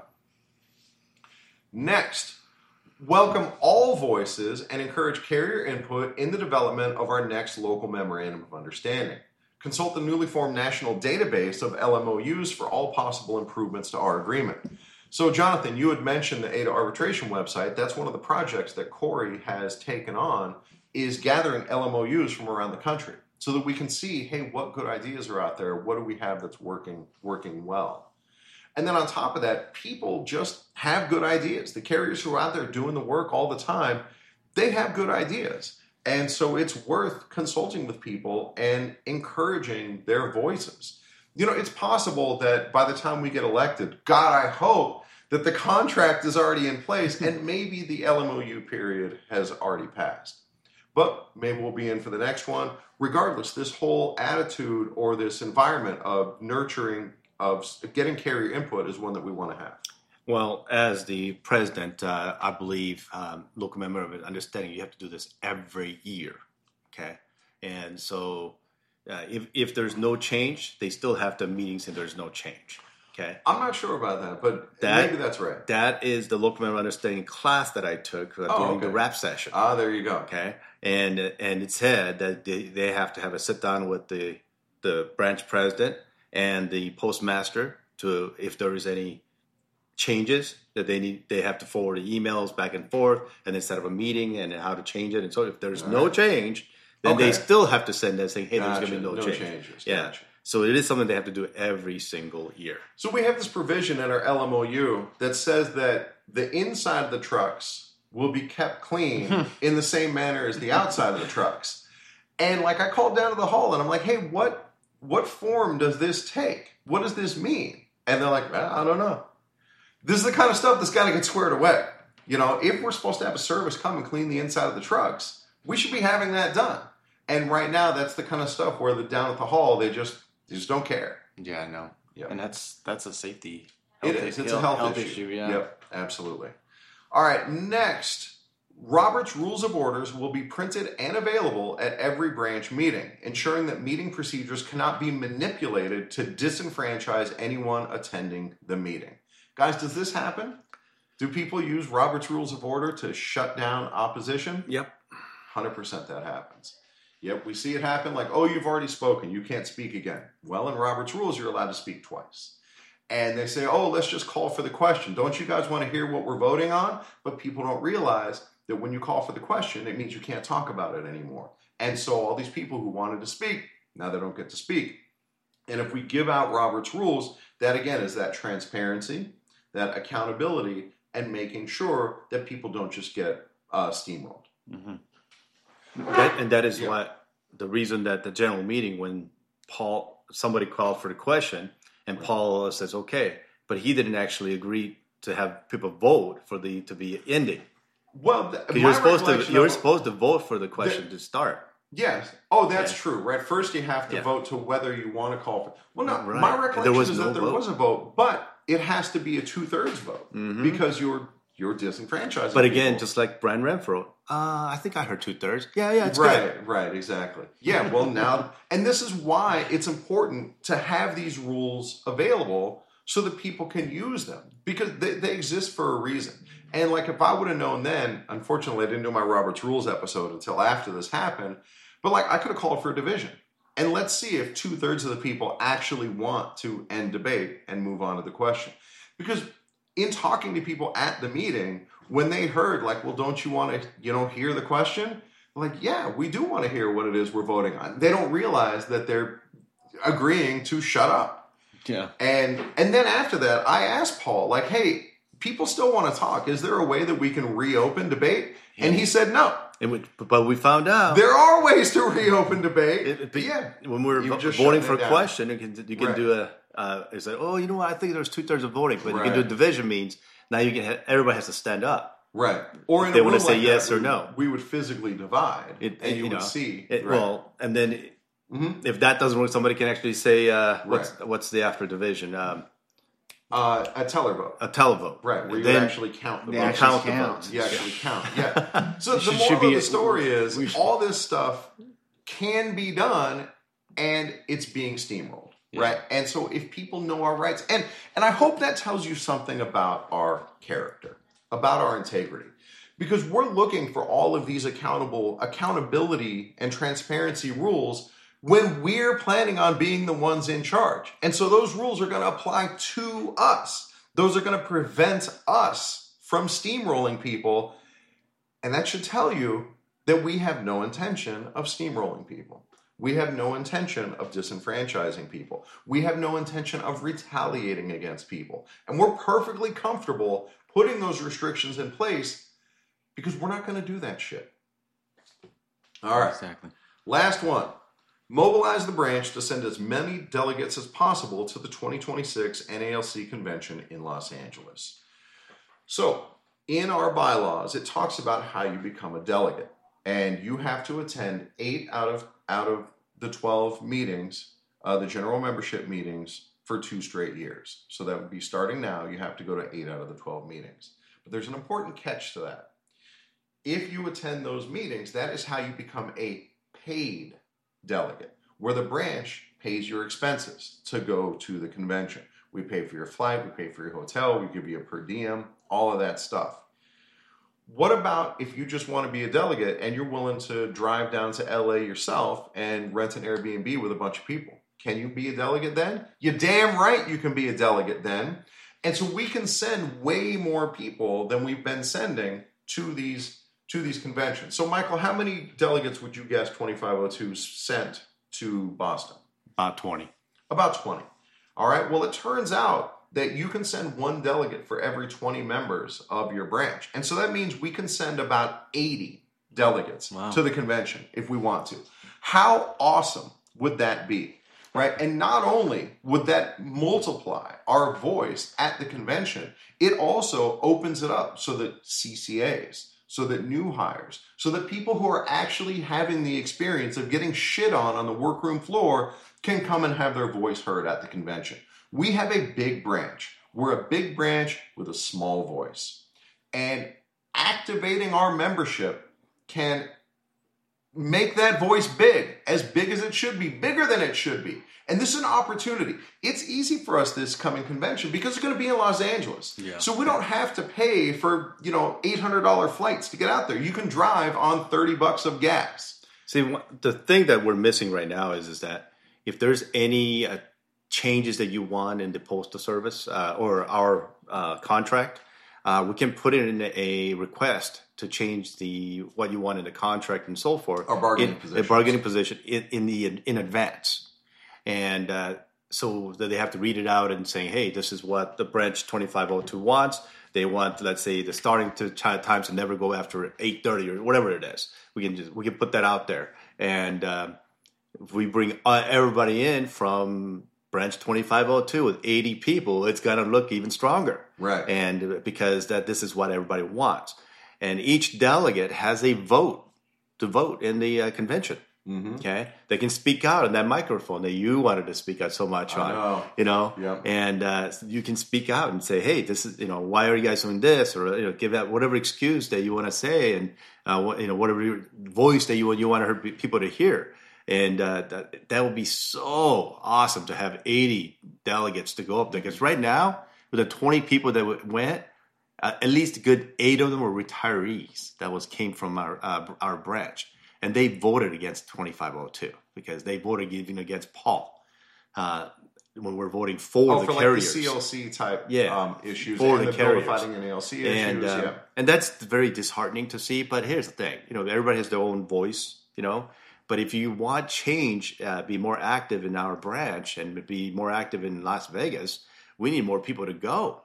S1: Next, welcome all voices and encourage carrier input in the development of our next local memorandum of understanding. Consult the newly formed national database of LMOUs for all possible improvements to our agreement. So, Jonathan, you had mentioned the ADA arbitration website. That's one of the projects that Corey has taken on, is gathering LMOUs from around the country so that we can see, hey, what good ideas are out there? What do we have that's working well? And then on top of that, people just have good ideas. The carriers who are out there doing the work all the time, they have good ideas. And so it's worth consulting with people and encouraging their voices. It's possible that by the time we get elected, God, I hope that the contract is already in place and maybe the LMOU period has already passed. But maybe we'll be in for the next one. Regardless, this whole attitude or this environment of nurturing, of getting carrier input is one that we want to have.
S3: Well, as the president, I believe, local member of understanding, you have to do this every year, okay? And so if there's no change, they still have the meetings and there's no change, okay?
S1: I'm not sure about that, but maybe that's right.
S3: That is the local member understanding class that I took during the RAP session.
S1: There you go.
S3: Okay, and it said that they have to have a sit down with the branch president and the postmaster to, if there is any changes that they have to forward the emails back and forth and then set up a meeting and how to change it. And so if there's no change, then they still have to send that saying, hey, there's going to be no change.
S1: Changes.
S3: Yeah.
S1: Gotcha.
S3: So it is something they have to do every single year.
S1: So we have this provision in our LMOU that says that the inside of the trucks will be kept clean in the same manner as the outside of the trucks. And like I called down to the hall and I'm like, hey, what form does this take? What does this mean? And they're like, I don't know. This is the kind of stuff that's got to get squared away. If we're supposed to have a service come and clean the inside of the trucks, we should be having that done. And right now, that's the kind of stuff where down at the hall, they just don't care.
S2: Yeah, I know.
S1: Yep.
S2: And that's a safety.
S1: It is. It's a health issue.
S2: Yeah.
S1: Yep, absolutely. All right, next. Robert's Rules of Orders will be printed and available at every branch meeting, ensuring that meeting procedures cannot be manipulated to disenfranchise anyone attending the meeting. Guys, does this happen? Do people use Robert's Rules of Order to shut down opposition?
S3: Yep.
S1: 100% that happens. Yep, we see it happen like, oh, you've already spoken. You can't speak again. Well, in Robert's Rules, you're allowed to speak twice. And they say, oh, let's just call for the question. Don't you guys want to hear what we're voting on? But people don't realize that when you call for the question, it means you can't talk about it anymore. And so all these people who wanted to speak, now they don't get to speak. And if we give out Robert's Rules, that again is that transparency, that accountability, and making sure that people don't just get steamrolled.
S3: Mm-hmm. That is why the reason that the general meeting, when somebody called for the question, and Paul says okay, but he didn't actually agree to have people vote for to be ending.
S1: Well,
S3: you're supposed to vote for the question to start.
S1: Yes. Oh, that's true. Right. First, you have to vote to whether you want to call for. Well, no. Right. My recollection is that there was a vote, but it has to be a 2/3 vote because you're disenfranchising.
S3: But again, people. Just like Brian Renfro, I think I heard 2/3. Yeah, it's
S1: right,
S3: good.
S1: Right, exactly. Yeah. Well, now, and this is why it's important to have these rules available so that people can use them, because they exist for a reason. And like, if I would have known then, unfortunately, I didn't do my Robert's Rules episode until after this happened, but like, I could have called for a division. And let's see if 2/3 of the people actually want to end debate and move on to the question. Because in talking to people at the meeting, when they heard like, well, don't you want to, hear the question? Like, yeah, we do want to hear what it is we're voting on. They don't realize that they're agreeing to shut up.
S2: Yeah.
S1: And then after that, I asked Paul, like, hey, people still want to talk. Is there a way that we can reopen debate? And he said no.
S3: But we found out
S1: there are ways to reopen debate.
S3: When we're voting for a question, you can do it's like, oh, you know what? I think there's 2/3 of voting, but you can do a division means now everybody has to stand up.
S1: Right. Or
S3: if they want to say yes or no.
S1: We would physically divide, and you would see.
S3: Well, and then if that doesn't work, somebody can actually say, what's the after division?
S1: A teller vote.
S3: A televote.
S1: Right, where you actually count the votes.
S3: Count the votes.
S1: You actually count, yeah. So the moral of the story is all this stuff can be done, and it's being steamrolled, right? And so if people know our rights, and I hope that tells you something about our character, about our integrity. Because we're looking for all of these accountability and transparency rules when we're planning on being the ones in charge. And so those rules are going to apply to us. Those are going to prevent us from steamrolling people. And that should tell you that we have no intention of steamrolling people. We have no intention of disenfranchising people. We have no intention of retaliating against people. And we're perfectly comfortable putting those restrictions in place because we're not going to do that shit. All right.
S2: Exactly.
S1: Last one. Mobilize the branch to send as many delegates as possible to the 2026 NALC convention in Los Angeles. So, in our bylaws, it talks about how you become a delegate. And you have to attend 8 out of the 12 meetings, the general membership meetings, for 2 straight years. So that would be starting now, you have to go to 8 out of the 12 meetings. But there's an important catch to that. If you attend those meetings, that is how you become a paid delegate, where the branch pays your expenses to go to the convention. We pay for your flight, we pay for your hotel, we give you a per diem, all of that stuff. What about if you just want to be a delegate and you're willing to drive down to LA yourself and rent an Airbnb with a bunch of people? Can you be a delegate then? You're damn right you can be a delegate then. And so we can send way more people than we've been sending to these conventions. So, Michael, how many delegates would you guess 2502 sent to Boston?
S3: About 20.
S1: About 20. All right. Well, it turns out that you can send 1 delegate for every 20 members of your branch. And so that means we can send about 80 delegates to the convention if we want to. How awesome would that be? Right? And not only would that multiply our voice at the convention, it also opens it up so that CCAs, so that new hires, so that people who are actually having the experience of getting shit on the workroom floor can come and have their voice heard at the convention. We have a big branch. We're a big branch with a small voice. And activating our membership can make that voice big as it should be, bigger than it should be. And this is an opportunity. It's easy for us this coming convention because it's going to be in Los Angeles. Yeah. So we don't have to pay for, $800 flights to get out there. You can drive on $30 of gas.
S3: See, the thing that we're missing right now is that if there's any changes that you want in the Postal Service or our contract, we can put it in a request to change what you want in the contract and so forth.
S1: A bargaining position
S3: in advance. And so that they have to read it out and saying, hey, this is what the branch 2502 wants. They want, let's say, the starting times to never go after 8:30 or whatever it is. We can put that out there. And if we bring everybody in from branch 2502 with 80 people, it's going to look even stronger.
S1: Right.
S3: And because this is what everybody wants. And each delegate has a vote to vote in the convention. Mm-hmm. Okay, they can speak out on that microphone that you wanted to speak out so much on.
S1: Yep.
S3: And you can speak out and say, "Hey, this is why are you guys doing this?" Or give that whatever excuse that you want to say, and whatever voice that you want people to hear. And that would be so awesome to have 80 delegates to go up there. Because right now, with the 20 people that went, at least a good 8 of them were retirees that came from our branch. And they voted against 2502 because they voted even against Paul when we're voting for the carriers.
S1: Like the CLC type issues
S3: for
S1: and
S3: the
S1: bill
S3: carriers.
S1: fighting and ALC issues.
S3: And that's very disheartening to see. But here's the thing. Everybody has their own voice, But if you want change, be more active in our branch and be more active in Las Vegas, we need more people to go.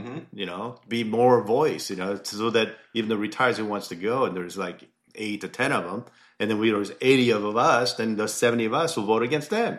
S3: Be more voice, so that even the retirees who wants to go, and there's like 8 to 10 of them, and then there's 80 of us, then the 70 of us will vote against them.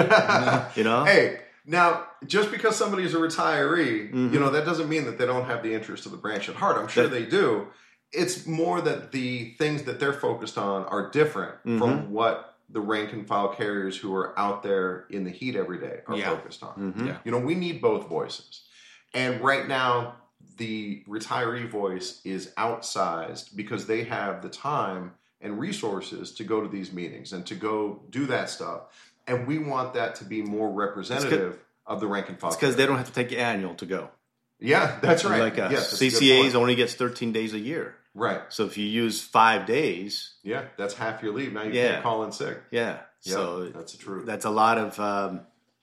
S1: Hey, now just because somebody's a retiree, that doesn't mean that they don't have the interest of the branch at heart. I'm sure they do. It's more that the things that they're focused on are different from what the rank and file carriers who are out there in the heat every day are focused on. We need both voices. And right now, the retiree voice is outsized because they have the time and resources to go to these meetings and to go do that stuff. And we want that to be more representative of the rank and file.
S3: It's because they don't have to take annual to go.
S1: Yeah, that's right.
S3: Like CCAs only gets 13 days a year.
S1: Right.
S3: So if you use 5 days.
S1: Yeah, that's half your leave. Now you can't call in sick.
S3: Yeah.
S1: Yep,
S3: so
S1: that's true.
S3: That's a lot of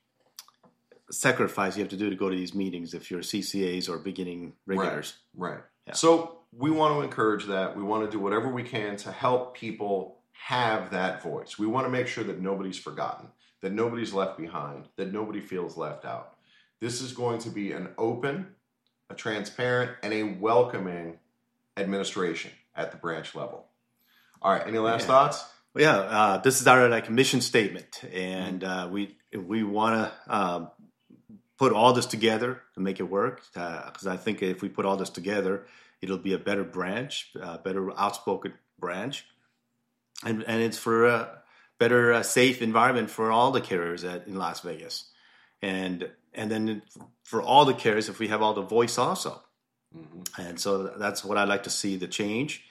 S3: sacrifice you have to do to go to these meetings if you're CCAs or beginning regulars.
S1: Right. Yeah. So we want to encourage that. We want to do whatever we can to help people have that voice. We want to make sure that nobody's forgotten, that nobody's left behind, that nobody feels left out. This is going to be an open, a transparent, and a welcoming administration at the branch level. All right. Any last thoughts?
S3: Well, this is our mission statement, and we want to put all this together to make it work. Because I think if we put all this together, it'll be a better branch, a better outspoken branch, and it's for a better, safe environment for all the carriers in Las Vegas, and then for all the carriers, if we have all the voice also. And so that's what I'd like to see the change.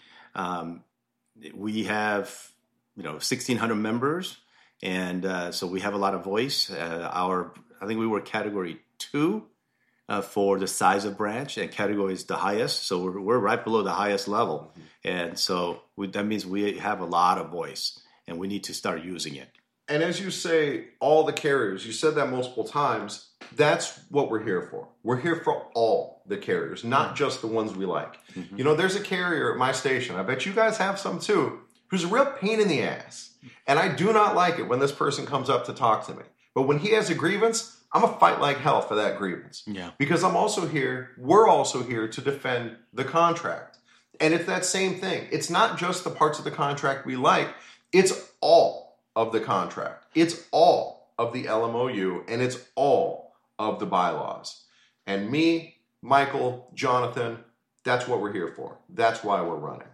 S3: We have 1,600 members, and so we have a lot of voice. I think we were category 2 for the size of branch, and category is the highest. So we're right below the highest level, and so that means we have a lot of voice, and we need to start using it.
S1: And as you say, all the carriers, you said that multiple times, that's what we're here for. We're here for all the carriers, not just the ones we like. There's a carrier at my station, I bet you guys have some too, who's a real pain in the ass. And I do not like it when this person comes up to talk to me. But when he has a grievance, I'm going to fight like hell for that grievance. Yeah. Because we're also here to defend the contract. And it's that same thing. It's not just the parts of the contract we like, it's all of the contract. It's all of the LMOU, and it's all of the bylaws. And me, Michael, Jonathan, that's what we're here for. That's why we're running.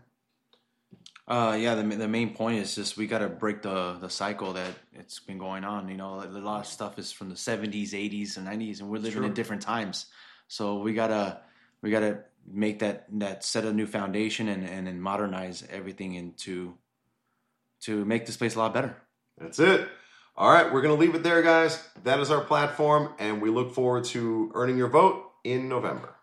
S2: The main point is just we got to break the cycle that it's been going on. A lot of stuff is from the 70s, 80s, and 90s, and we're living in different times. So we gotta make that set a new foundation and modernize everything to make this place a lot better.
S1: That's it. All right, we're going to leave it there, guys. That is our platform, and we look forward to earning your vote in November.